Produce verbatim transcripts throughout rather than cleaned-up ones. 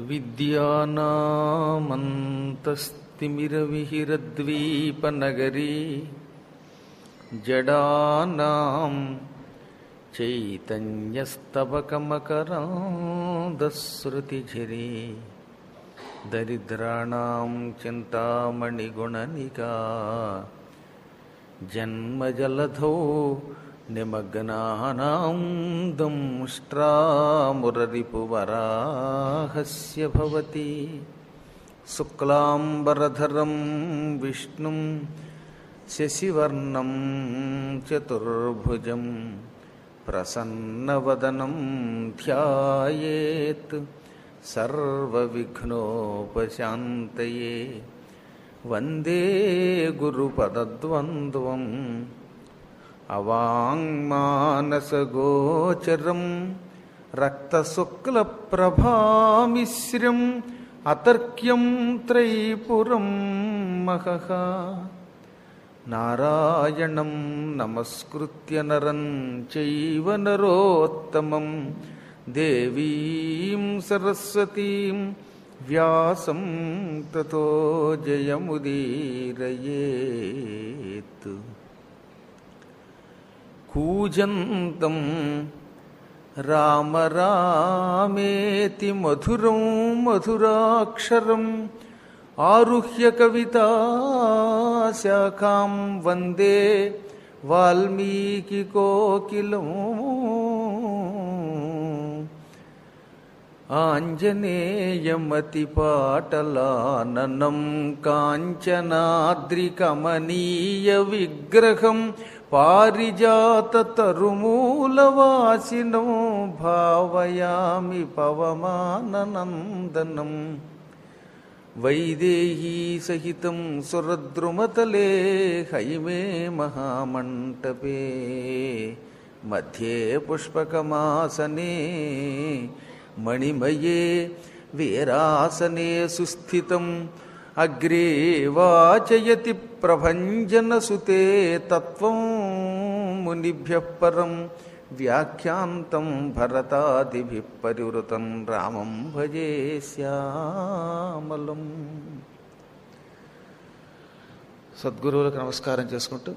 విద్యానామంతస్తిమిరవిహిరద్వీపనగరీ జడానాం చైతన్యస్తబకమకరాంధశ్రుతిఝరీ దరిద్రాణాం చింతామణిగుణనికా జన్మజలధౌ నిమగ్నానాం దంష్ట్రామురరిపువరాహస్య భవతి శుక్లాంబరధరం విష్ణుం శశివర్ణం చతుర్భుజం ప్రసన్నవదనం ధ్యాయేత్ సర్వవిఘ్నోపశాంతయే. వందే గురుపదద్వంద్వం అవాంగ్మానసగోచరం రక్తశుక్లప్రభామిశ్రం అతర్క్యం త్రైపురం మహః. నారాయణం నమస్కృత్య నరం చైవ నరోత్తమం దేవీం సరస్వతీం వ్యాసం తతో జయముదీరయేత్. కూజంతం రామ రామేతి మధురం మధురాక్షరం ఆరుహ్య కవితాశాఖాం వందే వాల్మీకికోకిలం. ఆంజనేయమతిపాటలాననం కాంచనాద్రికమనీయ విగ్రహం పారిజాతతరుమూలవాసినం భావయామి పవమాననందనం. వైదేహీ సహితం సురద్రుమతలే హైమే మహామంటపే మధ్యే పుష్పకమాసనే మణిమయే వీరాసనే సుస్థితం. అగ్రే వాచయతి ప్రభంజనసుతే తత్వం మునిభ్యః పరం వ్యాఖ్యాంతం భరతాదిభిః పరివృతం రామం భజే శ్యామలం. సద్గురువులకు నమస్కారం చేసుకుంటూ,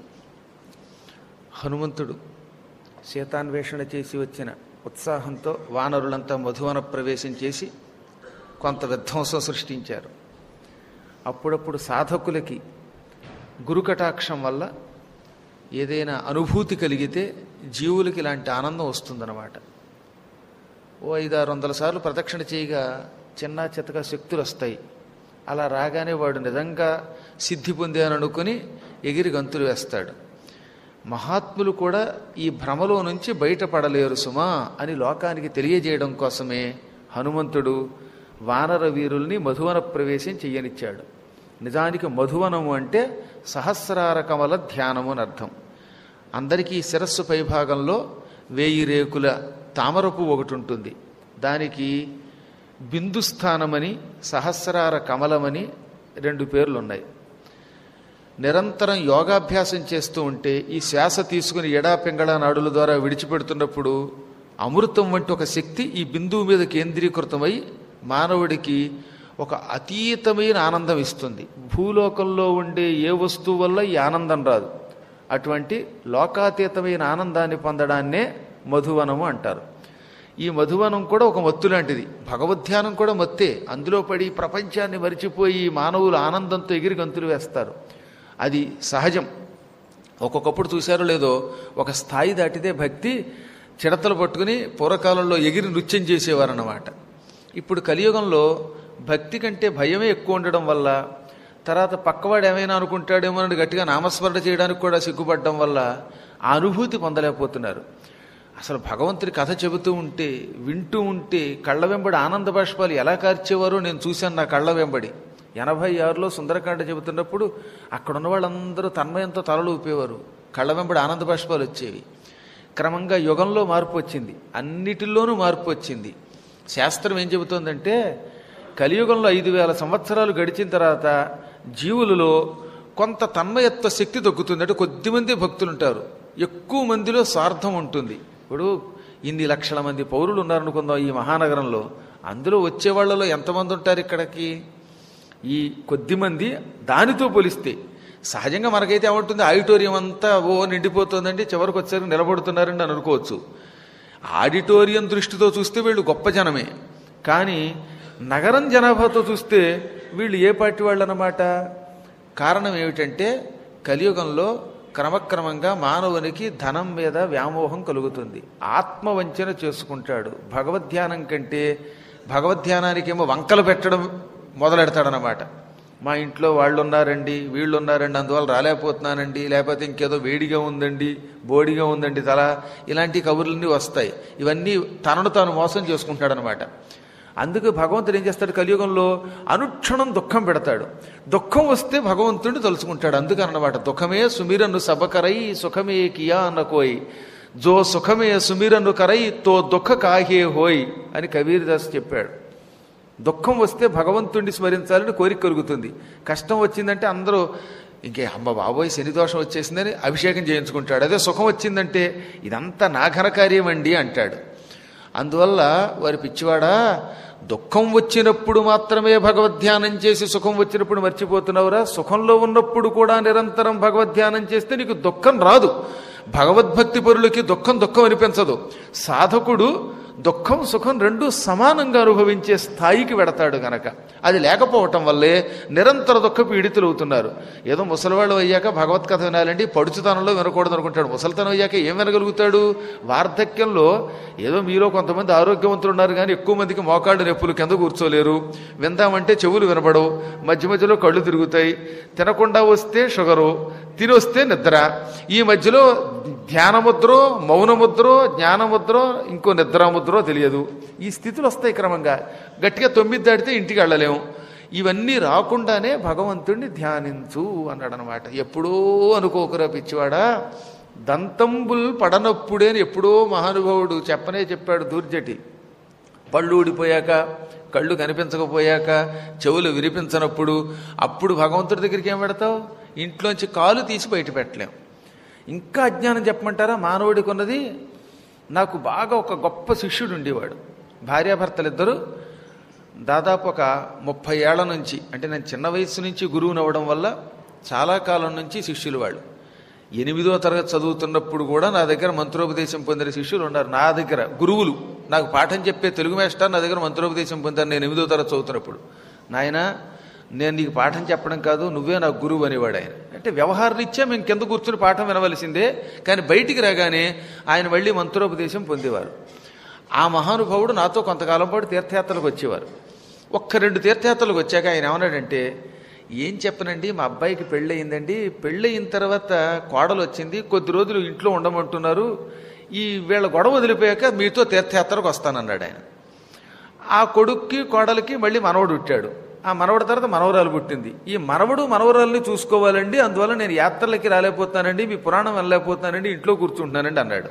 హనుమంతుడు సీతాన్వేషణ చేసి వచ్చిన ఉత్సాహంతో వానరులంతా మధువన ప్రవేశం చేసి కొంత విధ్వంసం సృష్టించారు. అప్పుడప్పుడు సాధకులకి గురుకటాక్షం వల్ల ఏదైనా అనుభూతి కలిగితే జీవులకి ఇలాంటి ఆనందం వస్తుందన్నమాట. ఓ ఐదారు వందల సార్లు ప్రదక్షిణ చేయగా చిన్న చితక శక్తులు వస్తాయి. అలా రాగానే వాడు నిజంగా సిద్ధి పొందాను అనుకుని ఎగిరి గంతులు వేస్తాడు. మహాత్ములు కూడా ఈ భ్రమలో నుంచి బయటపడలేరు సుమా అని లోకానికి తెలియజేయడం కోసమే హనుమంతుడు వానర వీరుల్ని మధువన ప్రవేశం చెయ్యనిచ్చాడు. నిజానికి మధువనము అంటే సహస్రార కమల ధ్యానము అని అర్థం. అందరికీ శిరస్సు పైభాగంలో వేయి రేకుల తామరపు ఒకటి ఉంటుంది. దానికి బిందుస్థానమని సహస్రార కమలమని రెండు పేర్లున్నాయి. నిరంతరం యోగాభ్యాసం చేస్తూ ఉంటే ఈ శ్వాస తీసుకుని ఎడా పింగళ నాడుల ద్వారా విడిచిపెడుతున్నప్పుడు అమృతం వంటి ఒక శక్తి ఈ బిందువు మీద కేంద్రీకృతమై మానవుడికి ఒక అతీతమైన ఆనందం ఇస్తుంది. భూలోకంలో ఉండే ఏ వస్తువు వల్ల ఈ ఆనందం రాదు. అటువంటి లోకాతీతమైన ఆనందాన్ని పొందడాన్నే మధువనము అంటారు. ఈ మధువనం కూడా ఒక మత్తు లాంటిది. భగవద్ధ్యానం కూడా మత్తే. అందులో పడి ప్రపంచాన్ని మరిచిపోయి మానవులు ఆనందంతో ఎగిరి గంతులు వేస్తారు. అది సహజం. ఒక్కొక్కప్పుడు చూశారో లేదో, ఒక స్థాయి దాటితే భక్తి చిడతలు పట్టుకుని పూర్వకాలంలో ఎగిరి నృత్యం చేసేవారన్నమాట. ఇప్పుడు కలియుగంలో భక్తి కంటే భయమే ఎక్కువ ఉండడం వల్ల, తర్వాత పక్కవాడు ఏమైనా అనుకుంటాడేమో అని గట్టిగా నామస్మరణ చేయడానికి కూడా సిగ్గుపడడం వల్ల ఆ అనుభూతి పొందలేకపోతున్నారు. అసలు భగవంతుడి కథ చెబుతూ ఉంటే, వింటూ ఉంటే కళ్ళ వెంబడి ఆనంద బాష్పాలు ఎలా కార్చేవారో నేను చూశాను నా కళ్ళ వెంబడి. ఎనభై ఆరులో సుందరకాండ చెబుతున్నప్పుడు అక్కడున్న వాళ్ళందరూ తన్మయంతో తలలు ఊపేవారు. కళ్ళ వెంబడి ఆనంద బాష్పాలు వచ్చేవి. క్రమంగా యుగంలో మార్పు వచ్చింది, అన్నిటిలోనూ మార్పు వచ్చింది. శాస్త్రం ఏం చెబుతోందంటే, కలియుగంలో ఐదు వేల సంవత్సరాలు గడిచిన తర్వాత జీవులలో కొంత తన్మయత్వ శక్తి తగ్గుతుంది. అంటే కొద్దిమంది భక్తులు ఉంటారు, ఎక్కువ మందిలో స్వార్థం ఉంటుంది. ఇప్పుడు ఇన్ని లక్షల మంది పౌరులు ఉన్నారనుకుందాం ఈ మహానగరంలో, అందులో వచ్చే వాళ్ళలో ఎంతమంది ఉంటారు ఇక్కడికి? ఈ కొద్దిమంది దానితో పోలిస్తే సహజంగా మనకైతే ఏమంటుంది, ఆడిటోరియం అంతా ఓ నిండిపోతుందండి, చివరికి వచ్చేసరికి నిలబడుతున్నారండి అని అనుకోవచ్చు. ఆడిటోరియం దృష్టితో చూస్తే వీళ్ళు గొప్ప జనమే, కానీ నగరం జనాభాతో చూస్తే వీళ్ళు ఏ పార్టీ వాళ్ళు అన్నమాట. కారణం ఏమిటంటే కలియుగంలో క్రమక్రమంగా మానవునికి ధనం మీద వ్యామోహం కలుగుతుంది, ఆత్మవంచన చేసుకుంటాడు. భగవద్ధ్యానం కంటే భగవద్ధ్యానానికేమో వంకలు పెట్టడం మొదలెడతాడనమాట. మా ఇంట్లో వాళ్ళు ఉన్నారండి, వీళ్ళు ఉన్నారండి, అందువల్ల రాలేకపోతున్నానండి, లేకపోతే ఇంకేదో వేడిగా ఉందండి, బోడిగా ఉందండి తల, ఇలాంటి కబుర్లన్నీ వస్తాయి. ఇవన్నీ తనను తాను మోసం చేసుకుంటాడనమాట. అందుకు భగవంతుడు ఏం చేస్తాడు, కలియుగంలో అనుక్షణం దుఃఖం పెడతాడు. దుఃఖం వస్తే భగవంతుడిని తలుచుకుంటాడు. అందుకనమాట దుఃఖమే సుమిరను సబకరై సుఖమే కియా అన్నకోయ్, జో సుఖమే సుమిరను కరై తో దుఃఖ కాహే హోయ్ అని కబీర్దాస్ చెప్పాడు. దుఃఖం వస్తే భగవంతుడిని స్మరించాలని కోరిక కలుగుతుంది. కష్టం వచ్చిందంటే అందరూ ఇంకే అమ్మ బాబోయ్ శని దోషం వచ్చేసిందని అభిషేకం చేయించుకుంటాడు. అదే సుఖం వచ్చిందంటే ఇదంతా నా ఘనకార్యం అండి అంటాడు. అందువల్ల వారి పిచ్చివాడా, దుఃఖం వచ్చినప్పుడు మాత్రమే భగవద్ధ్యానం చేసి సుఖం వచ్చినప్పుడు మర్చిపోతున్నావురా. సుఖంలో ఉన్నప్పుడు కూడా నిరంతరం భగవద్ధ్యానం చేస్తే నీకు దుఃఖం రాదు. భగవద్భక్తి పరులకి దుఃఖం దుఃఖం అనిపించదు. సాధకుడు దుఃఖం సుఖం రెండు సమానంగా అనుభవించే స్థాయికి వెడతాడు గనక. అది లేకపోవటం వల్లే నిరంతర దుఃఖ పీడితులు అవుతున్నారు. ఏదో ముసలివాళ్ళు అయ్యాక భగవత్ కథ వినాలండి, పడుచుతనంలో వినకూడదు అనుకుంటాడు. ముసలితనం అయ్యాక ఏం వినగలుగుతాడు? వార్ధక్యంలో ఏదో మీలో కొంతమంది ఆరోగ్యవంతులు ఉన్నారు, కానీ ఎక్కువ మందికి మోకాళ్ళు నొప్పులు కింద కూర్చోలేరు. విందామంటే చెవులు వినబడవు, మధ్య మధ్యలో కళ్ళు తిరుగుతాయి, తినకుండా వస్తే షుగరు, తినొస్తే నిద్ర, ఈ మధ్యలో ధ్యానముద్రో మౌనముద్రో జ్ఞానముద్రో ఇంకో నిద్రాముద్రో తెలియదు. ఈ స్థితులు వస్తాయి క్రమంగా. గట్టిగా తొమ్మిది దాటితే ఇంటికి వెళ్ళలేము. ఇవన్నీ రాకుండానే భగవంతుడిని ధ్యానించు అన్నాడు అనమాట. ఎప్పుడో అనుకోకురా పిచ్చివాడా, దంతంబుల్ పడనప్పుడే అని ఎప్పుడో మహానుభావుడు చెప్పనే చెప్పాడు దూర్జటి. పళ్ళు ఊడిపోయాక, కళ్ళు కనిపించకపోయాక, చెవులు వినిపించనప్పుడు, అప్పుడు భగవంతుడి దగ్గరికి ఏం పెడతావు? ఇంట్లోంచి కాలు తీసి బయట పెట్టలేం. ఇంకా అజ్ఞానం చెప్పమంటారా? మానవుడికి ఉన్నది. నాకు బాగా ఒక గొప్ప శిష్యుడు ఉండేవాడు. భార్యాభర్తలిద్దరూ దాదాపు ఒక ముప్పై ఏళ్ల నుంచి, అంటే నేను చిన్న వయసు నుంచి గురువుని అవ్వడం వల్ల చాలా కాలం నుంచి శిష్యులు వాళ్ళు. ఎనిమిదో తరగతి చదువుతున్నప్పుడు కూడా నా దగ్గర మంత్రోపదేశం పొందిన శిష్యులు ఉన్నారు. నా దగ్గర గురువులు నాకు పాఠం చెప్పే తెలుగు మాస్టర్ నా దగ్గర మంత్రోపదేశం పొందారు. నేను ఎనిమిదో తరగతి చదువుతున్నప్పుడు, నాయన నేను నీకు పాఠం చెప్పడం కాదు, నువ్వే నాకు గురువు అనేవాడు ఆయన. అంటే వ్యవహారరీత్యా మేము కింద కూర్చుని పాఠం వినవలసిందే, కానీ బయటికి రాగానే ఆయన మళ్ళీ మంత్రోపదేశం పొందేవారు. ఆ మహానుభావుడు నాతో కొంతకాలం పాటు తీర్థయాత్రలకు వచ్చేవారు. ఒక్క రెండు తీర్థయాత్రలకు వచ్చాక ఆయన ఏమన్నాడంటే, ఏం చెప్పనండి, మా అబ్బాయికి పెళ్ళి అయిందండి, పెళ్ళి అయిన తర్వాత కోడలు వచ్చింది, కొద్ది రోజులు ఇంట్లో ఉండమంటున్నారు, ఈ వీళ్ళ గొడవ వదిలిపోయాక మీతో తీర్థయాత్రకు వస్తానన్నాడు ఆయన. ఆ కొడుక్కి కోడలికి మళ్ళీ మనవడు పుట్టాడు. ఆ మనవడి తర్వాత మనవరాలు పుట్టింది. ఈ మనవడు మనవరాల్ని చూసుకోవాలండి, అందువల్ల నేను యాత్రలకి రాలేకపోతానండి, మీ పురాణం వెళ్ళలేకపోతానండి, ఇంట్లో కూర్చుంటున్నానండి అన్నాడు.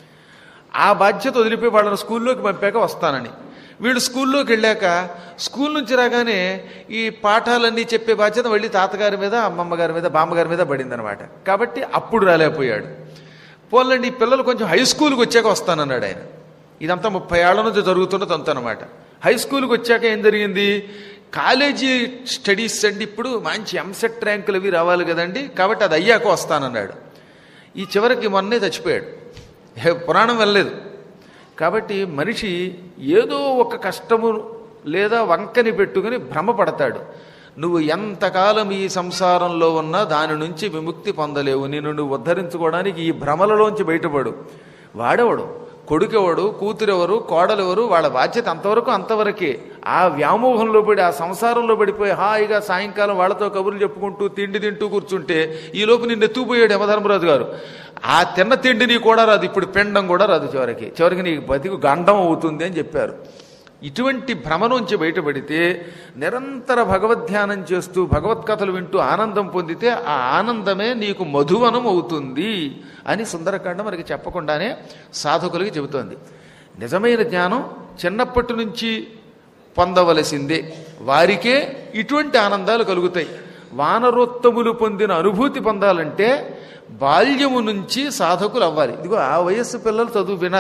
ఆ బాధ్యత వదిలిపోయి వాళ్ళని స్కూల్లోకి పంపాక వస్తానని. వీళ్ళు స్కూల్లోకి వెళ్ళాక స్కూల్ నుంచి రాగానే ఈ పాఠాలన్నీ చెప్పే బాధ్యత మళ్ళీ తాతగారి మీద, అమ్మమ్మ గారి మీద, బామ్మగారి మీద పడిందనమాట. కాబట్టి అప్పుడు రాలేకపోయాడు. పోలండి, ఈ పిల్లలు కొంచెం హై స్కూల్కి వచ్చాక వస్తానన్నాడు ఆయన. ఇదంతా ముప్పై ఏళ్ల నుంచి జరుగుతున్న తంతు అనమాట. హై స్కూల్కి వచ్చాక ఏం జరిగింది, కాలేజీ స్టడీస్ అండి, ఇప్పుడు మంచి ఎంసెట్ ర్యాంకులు అవి రావాలి కదండి, కాబట్టి అది అయ్యాక వస్తానన్నాడు. ఈ చివరికి మొన్నే చచ్చిపోయాడు, పురాణం వెళ్ళలేదు. కాబట్టి మనిషి ఏదో ఒక కష్టము లేదా వంకని పెట్టుకుని భ్రమపడతాడు. నువ్వు ఎంతకాలం ఈ సంసారంలో ఉన్నా దాని నుంచి విముక్తి పొందలేవు. నిన్ను నువ్వు ఉద్ధరించుకోవడానికి ఈ భ్రమలలోంచి బయటపడు. వాడెవడు, కొడుకెవడు, కూతురెవరు, కోడలెవరు, వాళ్ళ బాధ్యత అంతవరకు అంతవరకే. ఆ వ్యామోహంలో పడి ఆ సంసారంలో పడిపోయి హాయిగా సాయంకాలం వాళ్ళతో కబుర్లు చెప్పుకుంటూ తిండి తింటూ కూర్చుంటే ఈలోపు నిన్ను ఎత్తుకుపోయాడు యమధర్మరాజు గారు. ఆ తిన్న తిండి నీ కూడా రాదు, ఇప్పుడు పిండం కూడా రాదు, చివరికి చివరికి నీకు బతికు గండం అవుతుంది అని చెప్పారు. ఇటువంటి భ్రమ నుంచి బయటపడితే నిరంతర భగవద్ధ్యానం చేస్తూ భగవత్కథలు వింటూ ఆనందం పొందితే ఆ ఆనందమే నీకు మధువనం అవుతుంది అని సుందరకాండ మనకి చెప్పకుండానే సాధకులకి చెబుతోంది. నిజమైన జ్ఞానం చిన్నప్పటి నుంచి పొందవలసిందే, వారికే ఇటువంటి ఆనందాలు కలుగుతాయి. వానరోత్తములు పొందిన అనుభూతి పొందాలంటే బాల్యము నుంచి సాధకులు అవ్వాలి. ఇదిగో ఆ వయస్సు పిల్లలు చదువు వినాలి.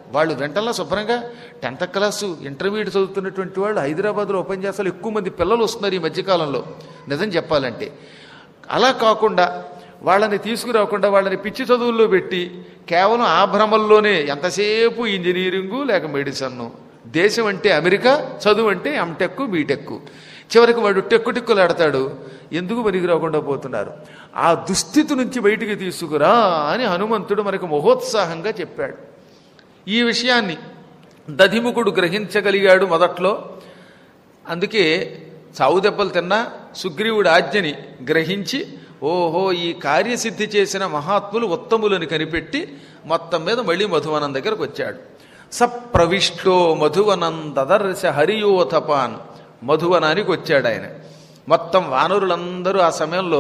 వాళ్ళు వెంటనే శుభ్రంగా టెన్త్ క్లాసు ఇంటర్మీడియట్ చదువుతున్నటువంటి వాళ్ళు హైదరాబాద్లో ఉపన్యాసాలు ఎక్కువ మంది పిల్లలు వస్తున్నారు ఈ మధ్యకాలంలో నిజం చెప్పాలంటే. అలా కాకుండా వాళ్ళని తీసుకురాకుండా వాళ్ళని పిచ్చి చదువుల్లో పెట్టి కేవలం ఆ భ్రమల్లోనే ఎంతసేపు ఇంజనీరింగు లేక మెడిసిన్ను, దేశం అంటే అమెరికా, చదువు అంటే ఎంటెక్ బీటెక్, చివరికి వాడు టెక్కు టిక్కులు ఆడతాడు. ఎందుకు పనికి రాకుండా పోతున్నారు? ఆ దుస్థితి నుంచి బయటికి తీసుకురా అని హనుమంతుడు మనకు మహోత్సాహంగా చెప్పాడు. ఈ విషయాన్ని దధిముఖుడు గ్రహించగలిగాడు మొదట్లో. అందుకే చావు దెబ్బలు తిన్నా సుగ్రీవుడి ఆజ్ఞని గ్రహించి ఓహో ఈ కార్యసిద్ధి చేసిన మహాత్ములు ఉత్తములని కనిపెట్టి మొత్తం మీద మళ్ళీ మధువనం దగ్గరకు వచ్చాడు. సప్రవిష్టో మధువనం దదర్శ హరియోథపాన్, మధువనానికి వచ్చాడు ఆయన. మొత్తం వానరులందరూ ఆ సమయంలో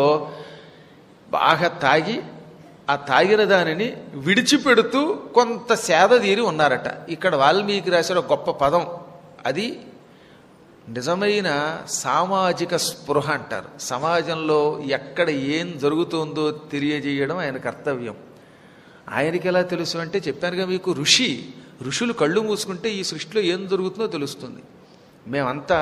బాగా తాగి ఆ తాగిన దానిని విడిచిపెడుతూ కొంత సేద తీరి ఉన్నారట. ఇక్కడ వాల్మీకి రాసిన గొప్ప పదం అది. నిజమైన సామాజిక స్పృహ అంటారు. సమాజంలో ఎక్కడ ఏం జరుగుతుందో తెలియజేయడం ఆయన కర్తవ్యం. ఆయనకి ఎలా తెలుసు అంటే చెప్పానుగా మీకు, ఋషి ఋషులు కళ్ళు మూసుకుంటే ఈ సృష్టిలో ఏం జరుగుతుందో తెలుస్తుంది. మేమంతా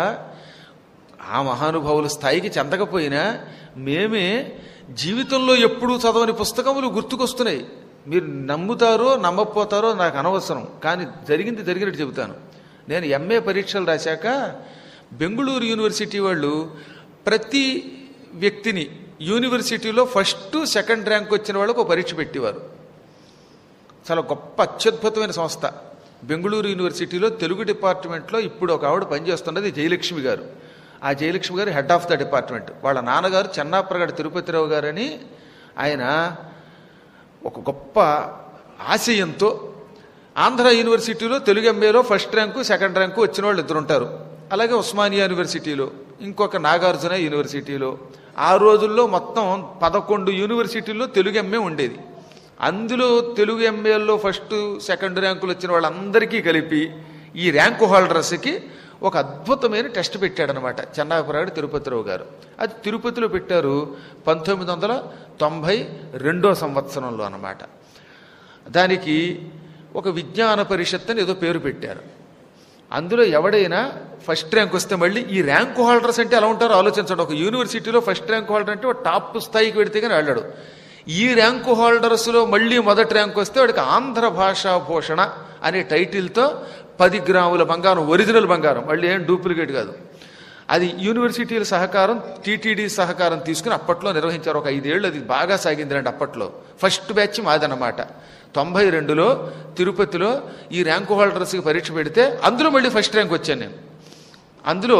ఆ మహానుభావుల స్థాయికి చెందకపోయినా మేమే జీవితంలో ఎప్పుడూ చదవని పుస్తకములు గుర్తుకొస్తున్నాయి. మీరు నమ్ముతారో నమ్మకపోతారో నాకు అనవసరం, కానీ జరిగింది జరిగినట్టు చెబుతాను. నేను ఎంఏ పరీక్షలు రాశాక బెంగుళూరు యూనివర్సిటీ వాళ్ళు ప్రతి వ్యక్తిని యూనివర్సిటీలో ఫస్ట్ సెకండ్ ర్యాంక్ వచ్చిన వాళ్ళకు ఒక పరీక్ష పెట్టేవారు. చాలా గొప్ప అత్యద్భుతమైన సంస్థ. బెంగుళూరు యూనివర్సిటీలో తెలుగు డిపార్ట్మెంట్లో ఇప్పుడు ఒక ఆవిడ పనిచేస్తున్నది జయలక్ష్మి గారు. ఆ జయలక్ష్మి గారు హెడ్ ఆఫ్ ద డిపార్ట్మెంట్. వాళ్ళ నాన్నగారు చెన్నాప్రగడ తిరుపతిరావు గారని ఆయన ఒక గొప్ప ఆశయంతో ఆంధ్ర యూనివర్సిటీలో తెలుగు ఎంఏలో ఫస్ట్ ర్యాంకు సెకండ్ ర్యాంకు వచ్చిన వాళ్ళు ఇద్దరు ఉంటారు. అలాగే ఉస్మానియా యూనివర్సిటీలో, ఇంకొక నాగార్జున యూనివర్సిటీలో, ఆ రోజుల్లో మొత్తం పదకొండు యూనివర్సిటీల్లో తెలుగు ఎంఏ ఉండేది. అందులో తెలుగు ఎంఏల్లో ఫస్ట్ సెకండ్ ర్యాంకులు వచ్చిన వాళ్ళందరికీ కలిపి ఈ ర్యాంకు హోల్డర్స్కి ఒక అద్భుతమైన టెస్ట్ పెట్టాడనమాట చెన్నాపరాడు తిరుపతిరావు గారు. అది తిరుపతిలో పెట్టారు పంతొమ్మిది వందల తొంభై రెండో సంవత్సరంలో అన్నమాట. దానికి ఒక విజ్ఞాన పరిషత్ అని ఏదో పేరు పెట్టారు. అందులో ఎవడైనా ఫస్ట్ ర్యాంక్ వస్తే మళ్ళీ ఈ ర్యాంకు హోల్డర్స్ అంటే ఎలా ఉంటారో ఆలోచించండి. ఒక యూనివర్సిటీలో ఫస్ట్ ర్యాంక్ హోల్డర్ అంటే టాప్ స్థాయికి పెడితే కానీ వెళ్ళాడు. ఈ ర్యాంకు హోల్డర్స్లో మళ్ళీ మొదటి ర్యాంక్ వస్తే వాడికి ఆంధ్ర భాషా భూషణ అనే టైటిల్తో పది గ్రాముల బంగారం, ఒరిజినల్ బంగారం, మళ్ళీ ఏం డూప్లికేట్ కాదు. అది యూనివర్సిటీల సహకారం, టీటీడీ సహకారం తీసుకుని అప్పట్లో నిర్వహించారు. ఒక ఐదేళ్ళు అది బాగా సాగింది రండి. అప్పట్లో ఫస్ట్ బ్యాచ్ మాదన్నమాట. తొంభై రెండులో తిరుపతిలో ఈ ర్యాంకు హోల్డర్స్కి పరీక్ష పెడితే అందులో మళ్ళీ ఫస్ట్ ర్యాంక్ వచ్చాను నేను. అందులో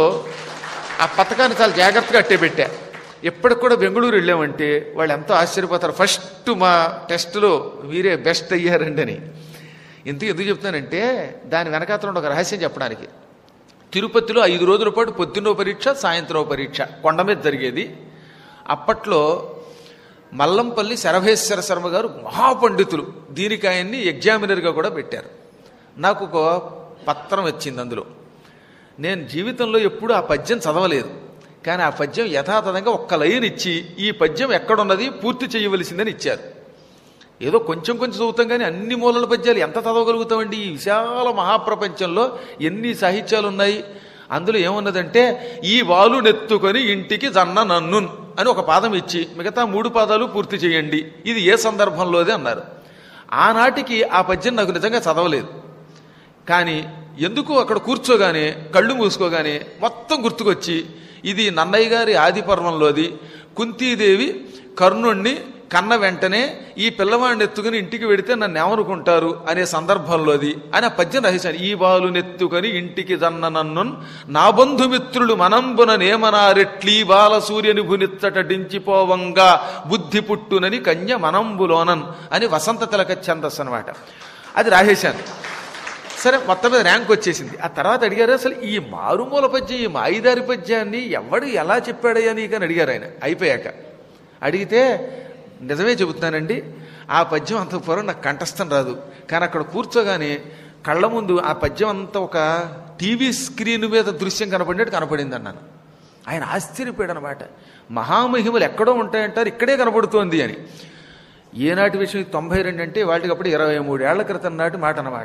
ఆ పథకాన్ని చాలా జాగ్రత్తగా అట్టే పెట్టా. ఎప్పటికి కూడా బెంగళూరు వెళ్ళామంటే వాళ్ళు ఎంతో ఆశ్చర్యపోతారు, ఫస్ట్ మా టెస్టులో మీరే బెస్ట్ అయ్యారండి అని. ఎందుకు ఎందుకు చెప్తానంటే దాని వెనకాతలో ఒక రహస్యం చెప్పడానికి. తిరుపతిలో ఐదు రోజుల పాటు పొద్దున్నో పరీక్ష, సాయంత్రం పరీక్ష కొండ మీద జరిగేది. అప్పట్లో మల్లంపల్లి శరభేశ్వర శర్మ గారు మహాపండితులు, దీనికి ఆయన్ని ఎగ్జామినర్గా కూడా పెట్టారు. నాకు ఒక పత్రం వచ్చింది. అందులో నేను జీవితంలో ఎప్పుడూ ఆ పద్యం చదవలేదు, కానీ ఆ పద్యం యథాతథంగా ఒక్క లైన్ ఇచ్చి ఈ పద్యం ఎక్కడున్నది పూర్తి చేయవలసిందని ఇచ్చారు. ఏదో కొంచెం కొంచెం చదువుతాం కానీ అన్ని మూలల పద్యాలు ఎంత చదవగలుగుతామండి? ఈ విశాల మహాప్రపంచంలో ఎన్ని సాహిత్యాలు ఉన్నాయి. అందులో ఏమున్నదంటే ఈ వాలు నెత్తుకొని ఇంటికి జన్న నన్నున్ అని ఒక పాదం ఇచ్చి మిగతా మూడు పాదాలు పూర్తి చేయండి, ఇది ఏ సందర్భంలోదే అన్నారు. ఆనాటికి ఆ పద్యం నాకు నిజంగా చదవలేదు, కానీ ఎందుకు అక్కడ కూర్చోగానే కళ్ళు మూసుకోగానే మొత్తం గుర్తుకొచ్చి ఇది నన్నయ్య గారి ఆదిపర్వంలోది, కుంతీదేవి కర్ణుణ్ణి కన్న వెంటనే ఈ పిల్లవాడిని ఎత్తుకుని ఇంటికి వెడితే నన్ను ఏమనుకుంటారు అనే సందర్భంలోది అని ఆ పద్యం రహించాను. ఈ బాలు నెత్తుకొని ఇంటికి జన్న నన్నున్ నా బంధుమిత్రులు మనంబున నేమనారెట్లీ బాల సూర్యని భునిచ్చట డించిపోవంగా బుద్ధి పుట్టునని కన్య మనంబులోనన్ అని వసంత తిలక ఛందస్సు అనమాట. అది రాసేశాను. సరే, మొత్తం మీద ర్యాంక్ వచ్చేసింది. ఆ తర్వాత అడిగారు, అసలు ఈ మారుమూల పద్యం, ఈ మాయిదారి పద్యాన్ని ఎవడు ఎలా చెప్పాడయ్యా నీకని అడిగారు ఆయన. అయిపోయాక అడిగితే నిజమే చెబుతున్నానండి, ఆ పద్యం అంత పూర్వం నాకు కంఠస్థం రాదు, కానీ అక్కడ కూర్చోగానే కళ్ళ ముందు ఆ పద్యం అంతా ఒక టీవీ స్క్రీన్ మీద దృశ్యం కనపడినట్టు కనపడింది అన్నాను. ఆయన ఆశ్చర్యపోయాడు అనమాట. మహామహిమలు ఎక్కడో ఉంటాయంటారు, ఇక్కడే కనపడుతోంది అని. ఏనాటి విషయం? తొంభై రెండు అంటే వాటికప్పుడు ఇరవై మూడేళ్ల క్రితం నాటి మాట అనమాట.